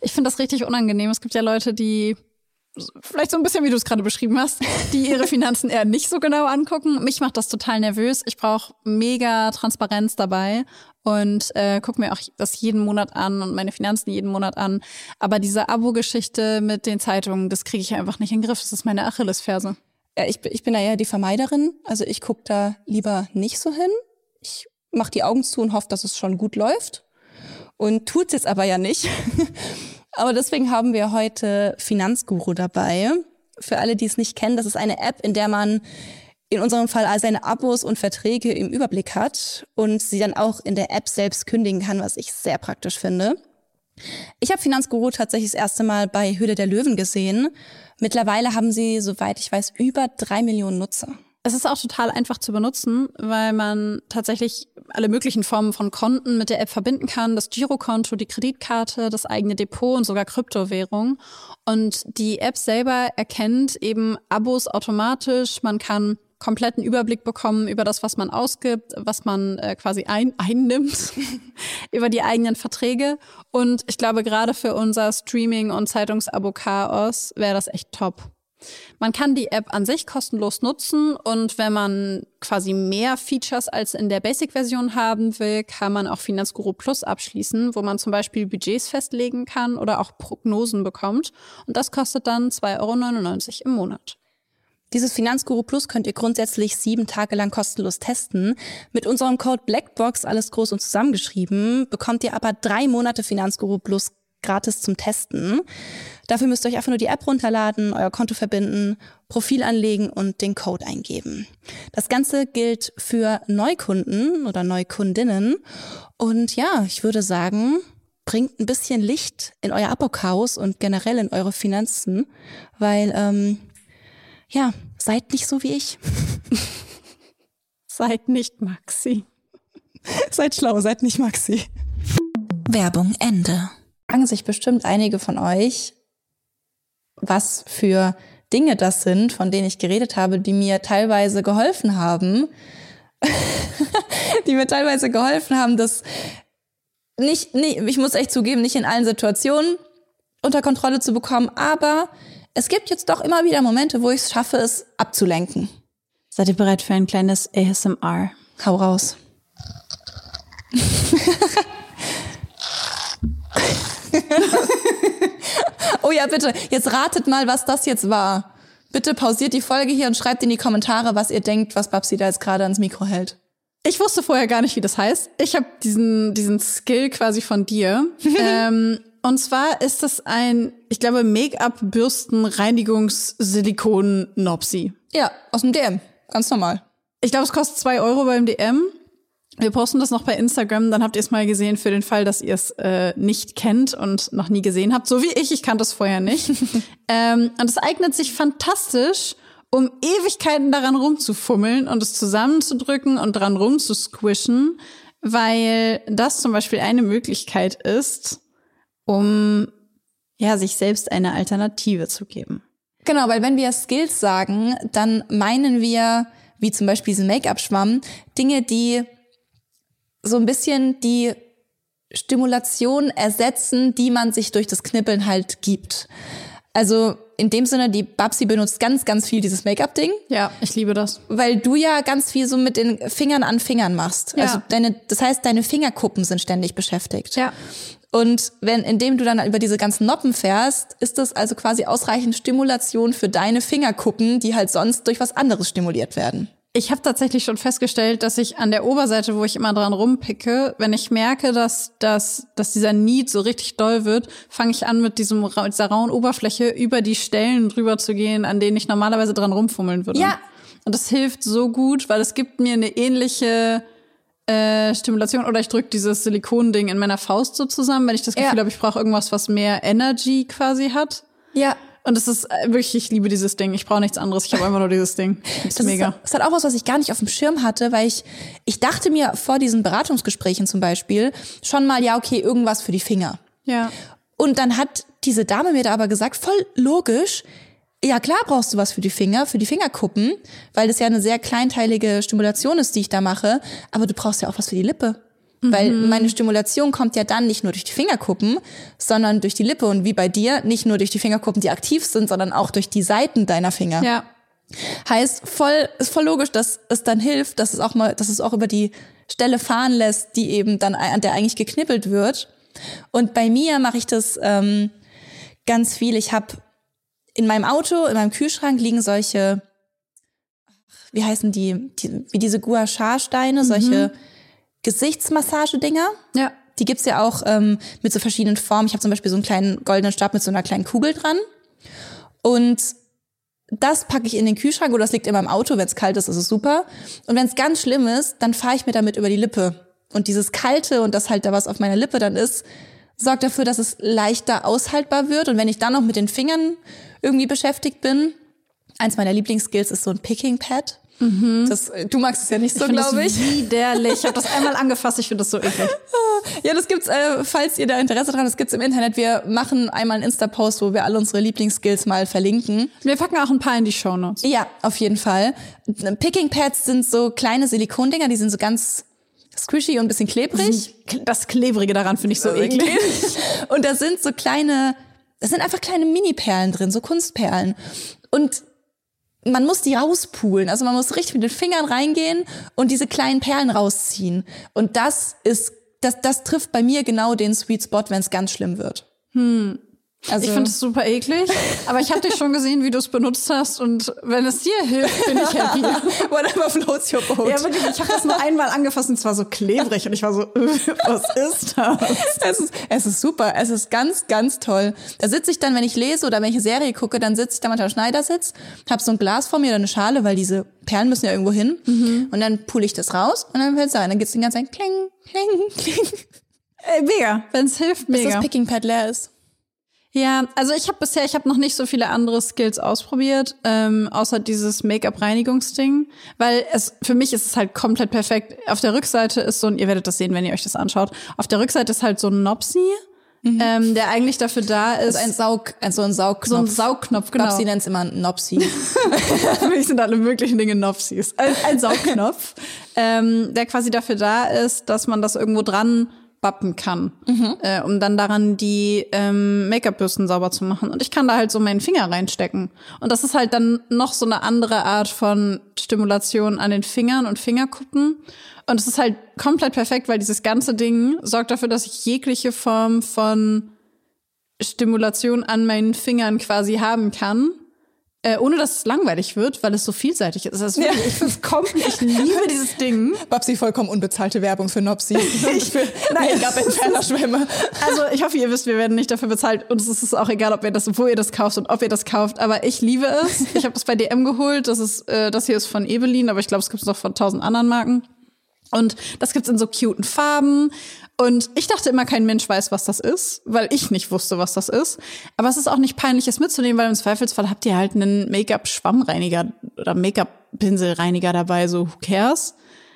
Ich finde das richtig unangenehm. Es gibt ja Leute, die vielleicht so ein bisschen, wie du es gerade beschrieben hast, die ihre Finanzen eher nicht so genau angucken. Mich macht das total nervös. Ich brauche mega Transparenz dabei und äh, gucke mir auch das jeden Monat an und meine Finanzen jeden Monat an. Aber diese Abo-Geschichte mit den Zeitungen, das kriege ich einfach nicht in den Griff. Das ist meine Achillesferse. Ja, ich, ich bin da eher die Vermeiderin. Also ich gucke da lieber nicht so hin. Ich mache die Augen zu und hoffe, dass es schon gut läuft. Und tut's jetzt aber ja nicht. Aber deswegen haben wir heute Finanzguru dabei. Für alle, die es nicht kennen, das ist eine App, in der man in unserem Fall all seine Abos und Verträge im Überblick hat und sie dann auch in der App selbst kündigen kann, was ich sehr praktisch finde. Ich habe Finanzguru tatsächlich das erste Mal bei Höhle der Löwen gesehen. Mittlerweile haben sie, soweit ich weiß, über drei Millionen Nutzer. Es ist auch total einfach zu benutzen, weil man tatsächlich alle möglichen Formen von Konten mit der App verbinden kann. Das Girokonto, die Kreditkarte, das eigene Depot und sogar Kryptowährung. Und die App selber erkennt eben Abos automatisch. Man kann kompletten Überblick bekommen über das, was man ausgibt, was man äh, quasi ein, einnimmt, über die eigenen Verträge. Und ich glaube, gerade für unser Streaming- und Zeitungsabo-Chaos wäre das echt top. Man kann die App an sich kostenlos nutzen und wenn man quasi mehr Features als in der Basic-Version haben will, kann man auch Finanzguru Plus abschließen, wo man zum Beispiel Budgets festlegen kann oder auch Prognosen bekommt. Und das kostet dann zwei Euro neunundneunzig im Monat. Dieses Finanzguru Plus könnt ihr grundsätzlich sieben Tage lang kostenlos testen. Mit unserem Code Blackbox, alles groß und zusammengeschrieben, bekommt ihr aber drei Monate Finanzguru Plus gratis zum Testen. Dafür müsst ihr euch einfach nur die App runterladen, euer Konto verbinden, Profil anlegen und den Code eingeben. Das Ganze gilt für Neukunden oder Neukundinnen. Und ja, ich würde sagen, bringt ein bisschen Licht in euer Abo-Chaos und generell in eure Finanzen, weil, ähm, ja, seid nicht so wie ich. Seid nicht Maxi. Seid schlau, seid nicht Maxi. Werbung Ende. Fragen sich bestimmt einige von euch, was für Dinge das sind, von denen ich geredet habe, die mir teilweise geholfen haben, die mir teilweise geholfen haben, das nicht, nicht, ich muss echt zugeben, nicht in allen Situationen unter Kontrolle zu bekommen, aber es gibt jetzt doch immer wieder Momente, wo ich es schaffe, es abzulenken. Seid ihr bereit für ein kleines A S M R? Hau raus. Oh ja, bitte, jetzt ratet mal, was das jetzt war. Bitte pausiert die Folge hier und schreibt in die Kommentare, was ihr denkt, was Babsi da jetzt gerade ans Mikro hält. Ich wusste vorher gar nicht, wie das heißt. Ich habe diesen diesen Skill quasi von dir. ähm, und zwar ist das ein, ich glaube, Make-up-Bürsten-Reinigungs-Silikon-Nopsi. Ja, aus dem D M. Ganz normal. Ich glaube, es kostet zwei Euro beim D M. Wir posten das noch bei Instagram, dann habt ihr es mal gesehen für den Fall, dass ihr es äh, nicht kennt und noch nie gesehen habt. So wie ich, ich kannte es vorher nicht. ähm, und es eignet sich fantastisch, um Ewigkeiten daran rumzufummeln und es zusammenzudrücken und dran rumzusquishen, weil das zum Beispiel eine Möglichkeit ist, um ja sich selbst eine Alternative zu geben. Genau, weil wenn wir Skills sagen, dann meinen wir, wie zum Beispiel diesen Make-up-Schwamm, Dinge, die so ein bisschen die Stimulation ersetzen, die man sich durch das Knippeln halt gibt. Also in dem Sinne, die Babsi benutzt ganz, ganz viel dieses Make-up-Ding. Ja, ich liebe das. Weil du ja ganz viel so mit den Fingern an Fingern machst. Ja. Also deine, das heißt, deine Fingerkuppen sind ständig beschäftigt. Ja. Und wenn, indem du dann über diese ganzen Noppen fährst, ist das also quasi ausreichend Stimulation für deine Fingerkuppen, die halt sonst durch was anderes stimuliert werden. Ich habe tatsächlich schon festgestellt, dass ich an der Oberseite, wo ich immer dran rumpicke, wenn ich merke, dass, dass, dass dieser Need so richtig doll wird, fange ich an, mit diesem, mit dieser rauen Oberfläche über die Stellen drüber zu gehen, an denen ich normalerweise dran rumfummeln würde. Ja. Und das hilft so gut, weil es gibt mir eine ähnliche äh, Stimulation. Oder ich drücke dieses Silikonding in meiner Faust so zusammen, wenn ich das Gefühl Ja. habe, ich brauche irgendwas, was mehr Energy quasi hat. Ja. Und es ist äh, wirklich, ich liebe dieses Ding. Ich brauche nichts anderes. Ich habe einfach nur dieses Ding. Das ist Das mega. Ist, das hat auch was, was ich gar nicht auf dem Schirm hatte, weil ich, ich dachte mir vor diesen Beratungsgesprächen zum Beispiel schon mal, ja, okay, irgendwas für die Finger. Ja. Und dann hat diese Dame mir da aber gesagt, voll logisch, ja klar brauchst du was für die Finger, für die Fingerkuppen, weil das ja eine sehr kleinteilige Stimulation ist, die ich da mache, aber du brauchst ja auch was für die Lippe. Mhm. Weil meine Stimulation kommt ja dann nicht nur durch die Fingerkuppen, sondern durch die Lippe und wie bei dir nicht nur durch die Fingerkuppen, die aktiv sind, sondern auch durch die Seiten deiner Finger. Ja. Heißt, voll, ist voll logisch, dass es dann hilft, dass es auch mal, dass es auch über die Stelle fahren lässt, die eben dann, an der eigentlich geknippelt wird. Und bei mir mache ich das ähm, ganz viel. Ich habe in meinem Auto, in meinem Kühlschrank liegen solche, wie heißen die, die wie diese Gua Sha-Steine, mhm. solche Gesichtsmassagedinger. Ja. Die gibt's ja auch ähm, mit so verschiedenen Formen. Ich habe zum Beispiel so einen kleinen goldenen Stab mit so einer kleinen Kugel dran. Und das packe ich in den Kühlschrank oder das liegt immer im Auto. Wenn es kalt ist, ist es super. Und wenn es ganz schlimm ist, dann fahre ich mir damit über die Lippe. Und dieses Kalte und das halt da was auf meiner Lippe dann ist, sorgt dafür, dass es leichter aushaltbar wird. Und wenn ich dann noch mit den Fingern irgendwie beschäftigt bin, eins meiner Lieblingsskills ist so ein Picking Pad. Mhm. Das, du magst es ja nicht so, glaube ich. Widerlich. Ich habe das einmal angefasst, ich finde das so eklig. Ja, das gibt's, äh, falls ihr da Interesse dran habt, das gibt's im Internet. Wir machen einmal einen Insta-Post, wo wir alle unsere Lieblingsskills mal verlinken. Wir packen auch ein paar in die Shownotes. Ja, auf jeden Fall. Picking Pads sind so kleine Silikondinger, die sind so ganz squishy und ein bisschen klebrig. Das Klebrige daran finde ich so eklig. Und da sind so kleine, das sind einfach kleine Mini-Perlen drin, so Kunstperlen. Und man muss die rauspulen. Also man muss richtig mit den Fingern reingehen und diese kleinen Perlen rausziehen. Und das ist, das, das trifft bei mir genau den Sweet Spot, wenn es ganz schlimm wird. Hm. Also ich finde es super eklig, aber ich habe dich schon gesehen, wie du es benutzt hast und wenn es dir hilft, bin ich happy. Whatever floats your boat. Ja, wirklich, ich habe das nur einmal angefasst und es war so klebrig und ich war so, was ist das? Es ist, es ist super, es ist ganz, ganz toll. Da sitze ich dann, wenn ich lese oder wenn ich eine Serie gucke, dann sitze ich da manchmal am Schneidersitz, habe so ein Glas vor mir oder eine Schale, weil diese Perlen müssen ja irgendwo hin mhm. und dann pule ich das raus und dann fällt es rein. Dann geht's den ganzen Zeit kling, kling, kling. Ey, mega, wenn es hilft, mega. Bis das Picking Pad leer ist. Ja, also ich habe bisher, ich habe noch nicht so viele andere Skills ausprobiert, ähm, außer dieses Make-up-Reinigungsding, weil es für mich ist es halt komplett perfekt. Auf der Rückseite ist so ein, ihr werdet das sehen, wenn ihr euch das anschaut, auf der Rückseite ist halt so ein Nopsi, mhm. ähm, der eigentlich dafür da ist. Also ein Saug, also ein Saugknopf. So ein Saugknopf, genau. Nopsi nennt's immer Nopsi. Für mich sind alle möglichen Dinge Nopsis. Ein, ein Saugknopf, ähm, der quasi dafür da ist, dass man das irgendwo dran bappen kann, mhm. äh, um dann daran die ähm, Make-up-Bürsten sauber zu machen. Und ich kann da halt so meinen Finger reinstecken. Und das ist halt dann noch so eine andere Art von Stimulation an den Fingern und Fingerkuppen. Und es ist halt komplett perfekt, weil dieses ganze Ding sorgt dafür, dass ich jegliche Form von Stimulation an meinen Fingern quasi haben kann. Äh, ohne dass es langweilig wird, weil es so vielseitig ist. Also wirklich, ja. Ich find's komplett, ich liebe dieses Ding. Babsi, vollkommen unbezahlte Werbung für Nopsi. Ich für Make-up-Entferner-Schwämme. Also ich hoffe, ihr wisst, wir werden nicht dafür bezahlt. Und es ist auch egal, ob ihr das, wo ihr das kauft und ob ihr das kauft. Aber ich liebe es. Ich habe das bei D M geholt. Das ist, äh, das hier ist von Ebelin, aber ich glaube, es gibt es noch von tausend anderen Marken. Und das gibt's in so cuten Farben. Und ich dachte immer, kein Mensch weiß, was das ist, weil ich nicht wusste, was das ist. Aber es ist auch nicht peinlich, es mitzunehmen, weil im Zweifelsfall habt ihr halt einen Make-up-Schwammreiniger oder Make-up-Pinselreiniger dabei, so who cares.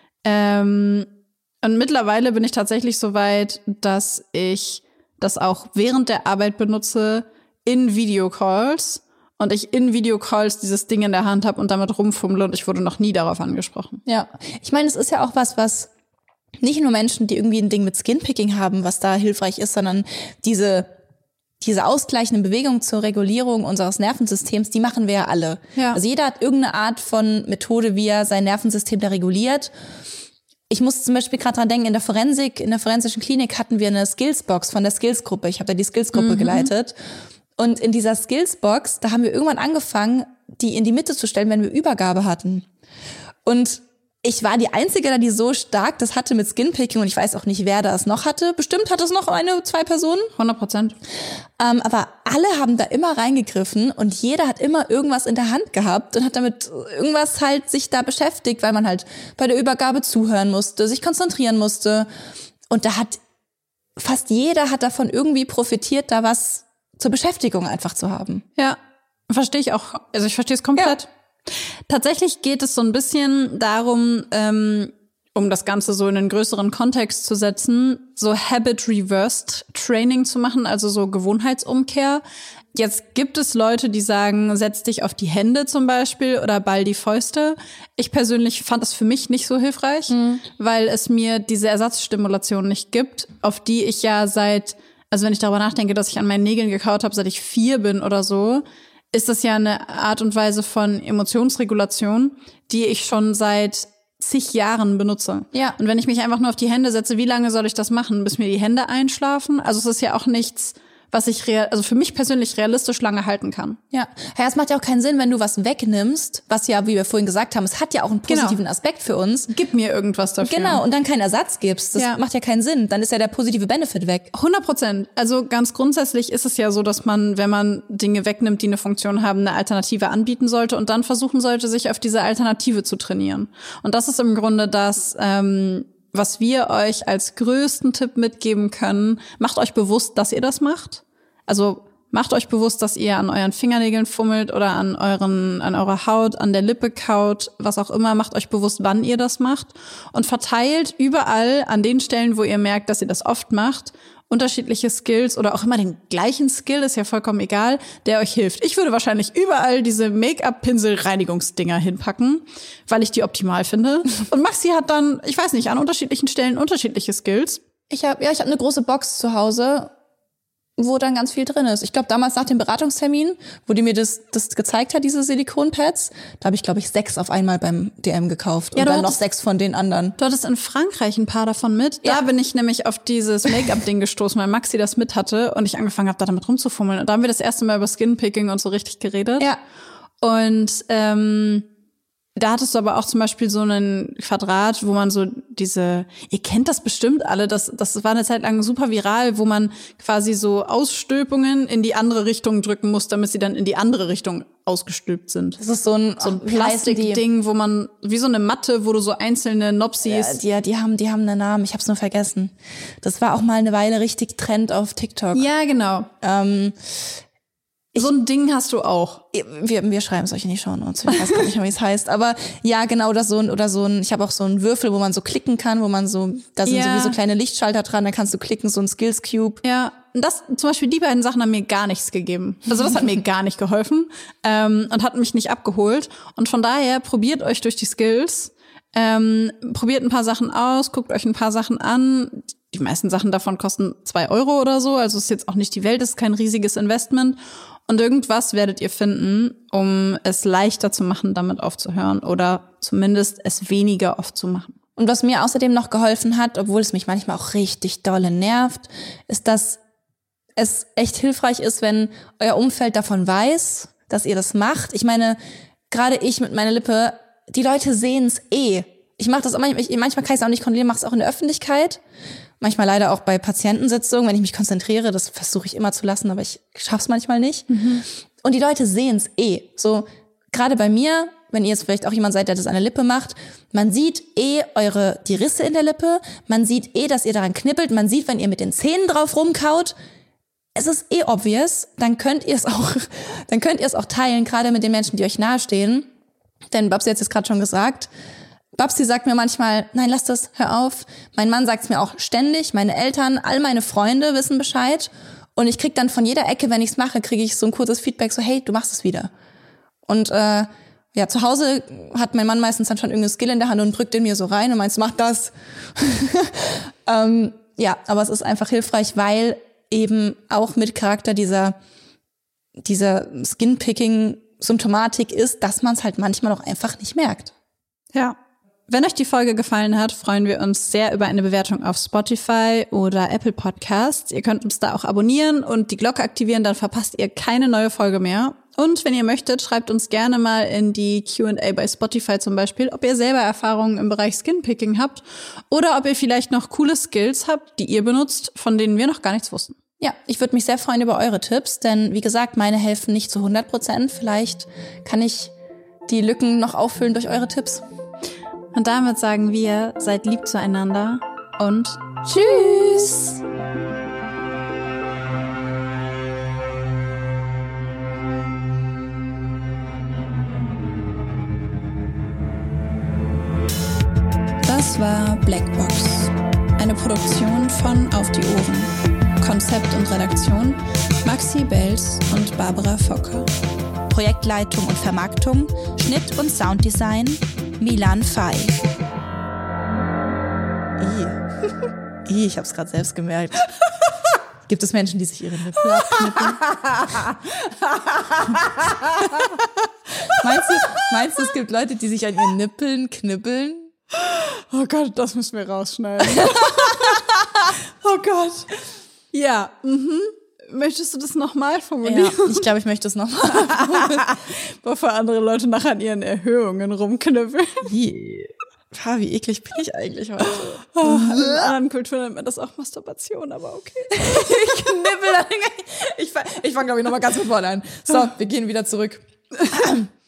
Ähm, und mittlerweile bin ich tatsächlich so weit, dass ich das auch während der Arbeit benutze in Videocalls. Und ich in Videocalls dieses Ding in der Hand habe und damit rumfummle und ich wurde noch nie darauf angesprochen. Ja, ich meine, es ist ja auch was, was nicht nur Menschen, die irgendwie ein Ding mit Skinpicking haben, was da hilfreich ist, sondern diese diese ausgleichenden Bewegungen zur Regulierung unseres Nervensystems, die machen wir ja alle. Ja. Also jeder hat irgendeine Art von Methode, wie er sein Nervensystem da reguliert. Ich muss zum Beispiel gerade dran denken, in der Forensik, in der forensischen Klinik hatten wir eine Skillsbox von der Skillsgruppe. Ich habe da die Skillsgruppe mhm. geleitet. Und in dieser Skillsbox, da haben wir irgendwann angefangen, die in die Mitte zu stellen, wenn wir Übergabe hatten. Und ich war die Einzige, die so stark das hatte mit Skinpicking und ich weiß auch nicht, wer das noch hatte. Bestimmt hat es noch eine, zwei Personen. hundert Prozent. Ähm, aber alle haben da immer reingegriffen und jeder hat immer irgendwas in der Hand gehabt und hat damit irgendwas halt sich da beschäftigt, weil man halt bei der Übergabe zuhören musste, sich konzentrieren musste. Und da hat fast jeder hat davon irgendwie profitiert, da was zur Beschäftigung einfach zu haben. Ja, verstehe ich auch. Also ich verstehe es komplett. Ja. Tatsächlich geht es so ein bisschen darum, ähm, um das Ganze so in einen größeren Kontext zu setzen, so Habit-Reversed Training zu machen, also so Gewohnheitsumkehr. Jetzt gibt es Leute, die sagen, setz dich auf die Hände zum Beispiel oder ball die Fäuste. Ich persönlich fand das für mich nicht so hilfreich, mhm. weil es mir diese Ersatzstimulation nicht gibt, auf die ich ja seit, also wenn ich darüber nachdenke, dass ich an meinen Nägeln gekaut habe, seit ich vier bin oder so, ist das ja eine Art und Weise von Emotionsregulation, die ich schon seit zig Jahren benutze. Ja. Und wenn ich mich einfach nur auf die Hände setze, wie lange soll ich das machen, bis mir die Hände einschlafen? Also es ist ja auch nichts, was ich real, also für mich persönlich realistisch lange halten kann. Ja, ja, es macht ja auch keinen Sinn, wenn du was wegnimmst, was ja, wie wir vorhin gesagt haben, es hat ja auch einen positiven genau. Aspekt für uns. Gib mir irgendwas dafür. Genau, und dann keinen Ersatz gibst. Das ja. macht ja keinen Sinn. Dann ist ja der positive Benefit weg. hundert Prozent. Also ganz grundsätzlich ist es ja so, dass man, wenn man Dinge wegnimmt, die eine Funktion haben, eine Alternative anbieten sollte und dann versuchen sollte, sich auf diese Alternative zu trainieren. Und das ist im Grunde das, ähm, was wir euch als größten Tipp mitgeben können. Macht euch bewusst, dass ihr das macht. Also macht euch bewusst, dass ihr an euren Fingernägeln fummelt oder an euren, an eurer Haut, an der Lippe kaut, was auch immer. Macht euch bewusst, wann ihr das macht und verteilt überall an den Stellen, wo ihr merkt, dass ihr das oft macht, unterschiedliche Skills oder auch immer den gleichen Skill, ist ja vollkommen egal, der euch hilft. Ich würde wahrscheinlich überall diese Make-up-Pinsel-Reinigungsdinger hinpacken, weil ich die optimal finde. Und Maxi hat dann, ich weiß nicht, an unterschiedlichen Stellen unterschiedliche Skills. Ich habe ja, ich habe eine große Box zu Hause, wo dann ganz viel drin ist. Ich glaube, damals nach dem Beratungstermin, wo die mir das, das gezeigt hat, diese Silikonpads, da habe ich, glaube ich, sechs auf einmal beim D M gekauft. Ja, und dann hattest, noch sechs von den anderen. Du hattest in Frankreich ein paar davon mit. Ja. Da bin ich nämlich auf dieses Make-up-Ding gestoßen, weil Maxi das mit hatte und ich angefangen habe, da damit rumzufummeln. Und da haben wir das erste Mal über Skinpicking und so richtig geredet. Ja. Und ähm, da hattest du aber auch zum Beispiel so einen Quadrat, wo man so diese, ihr kennt das bestimmt alle, das, das war eine Zeit lang super viral, wo man quasi so Ausstülpungen in die andere Richtung drücken muss, damit sie dann in die andere Richtung ausgestülpt sind. Das ist so ein, so ein Plastikding, wo man, wie so eine Matte, wo du so einzelne Nopsis. Ja, die, die haben, die haben einen Namen, ich hab's nur vergessen. Das war auch mal eine Weile richtig Trend auf TikTok. Ja, genau. Ähm, So ein Ding hast du auch. Wir, wir schreiben es euch in die Shownotes. Ich weiß gar nicht mehr, wie es heißt. Aber ja, genau, oder so ein, oder so ein, ich habe auch so einen Würfel, wo man so klicken kann, wo man so, da sind ja. sowieso kleine Lichtschalter dran, da kannst du klicken, so ein Skills Cube. Ja, und das, zum Beispiel die beiden Sachen haben mir gar nichts gegeben. Also das hat mir gar nicht geholfen, ähm, und hat mich nicht abgeholt. Und von daher probiert euch durch die Skills, ähm, probiert ein paar Sachen aus, guckt euch ein paar Sachen an. Die meisten Sachen davon kosten zwei Euro oder so, also ist jetzt auch nicht die Welt, ist kein riesiges Investment. Und irgendwas werdet ihr finden, um es leichter zu machen, damit aufzuhören oder zumindest es weniger oft zu machen. Und was mir außerdem noch geholfen hat, obwohl es mich manchmal auch richtig dolle nervt, ist, dass es echt hilfreich ist, wenn euer Umfeld davon weiß, dass ihr das macht. Ich meine, gerade ich mit meiner Lippe, die Leute sehen es eh. Ich mache das auch manchmal, ich, manchmal kann ich es auch nicht kontrollieren, mache es auch in der Öffentlichkeit. Manchmal leider auch bei Patientensitzungen, wenn ich mich konzentriere, das versuche ich immer zu lassen, aber ich schaff's manchmal nicht. Mhm. Und die Leute sehen's eh. So, gerade bei mir, wenn ihr jetzt vielleicht auch jemand seid, der das an der Lippe macht, man sieht eh eure, die Risse in der Lippe, man sieht eh, dass ihr daran knibbelt, man sieht, wenn ihr mit den Zähnen drauf rumkaut. Es ist eh obvious, dann könnt ihr es auch, dann könnt ihr es auch teilen, gerade mit den Menschen, die euch nahestehen. Denn Babsi hat es jetzt gerade schon gesagt, Babsi sagt mir manchmal, nein, lass das, hör auf. Mein Mann sagt es mir auch ständig, meine Eltern, all meine Freunde wissen Bescheid. Und ich krieg dann von jeder Ecke, wenn ich es mache, kriege ich so ein kurzes Feedback, so hey, du machst es wieder. Und äh, ja, zu Hause hat mein Mann meistens dann schon irgendeinen Skill in der Hand und drückt den mir so rein und meint, mach das. ähm, ja, aber es ist einfach hilfreich, weil eben auch mit Charakter dieser, dieser Skin-Picking-Symptomatik ist, dass man es halt manchmal auch einfach nicht merkt. Ja. Wenn euch die Folge gefallen hat, freuen wir uns sehr über eine Bewertung auf Spotify oder Apple Podcasts. Ihr könnt uns da auch abonnieren und die Glocke aktivieren, dann verpasst ihr keine neue Folge mehr. Und wenn ihr möchtet, schreibt uns gerne mal in die Q and A bei Spotify zum Beispiel, ob ihr selber Erfahrungen im Bereich Skinpicking habt oder ob ihr vielleicht noch coole Skills habt, die ihr benutzt, von denen wir noch gar nichts wussten. Ja, ich würde mich sehr freuen über eure Tipps, denn wie gesagt, meine helfen nicht zu hundert Prozent. Vielleicht kann ich die Lücken noch auffüllen durch eure Tipps. Und damit sagen wir, seid lieb zueinander und tschüss! Das war Blackbox, eine Produktion von Auf die Ohren. Konzept und Redaktion Maxi Bels und Barbara Focker. Projektleitung und Vermarktung, Schnitt und Sounddesign Milan Fay. I. I, ich hab's gerade selbst gemerkt. Gibt es Menschen, die sich ihre Nippel abknippen? meinst, du, meinst du, es gibt Leute, die sich an ihren Nippeln knibbeln? Oh Gott, das müssen wir rausschneiden. Oh Gott. Ja, mhm. Möchtest du das nochmal formulieren? Ja, ich glaube, ich möchte es nochmal. Bevor andere Leute nachher an ihren Erhöhungen rumknüppeln. Wie, wie eklig bin ich eigentlich heute? Oh, in anderen Kulturen nennt man das auch Masturbation, aber okay. Ich knibbel. Ich fange, ich fang, glaube ich, nochmal ganz von vorne an. So, wir gehen wieder zurück.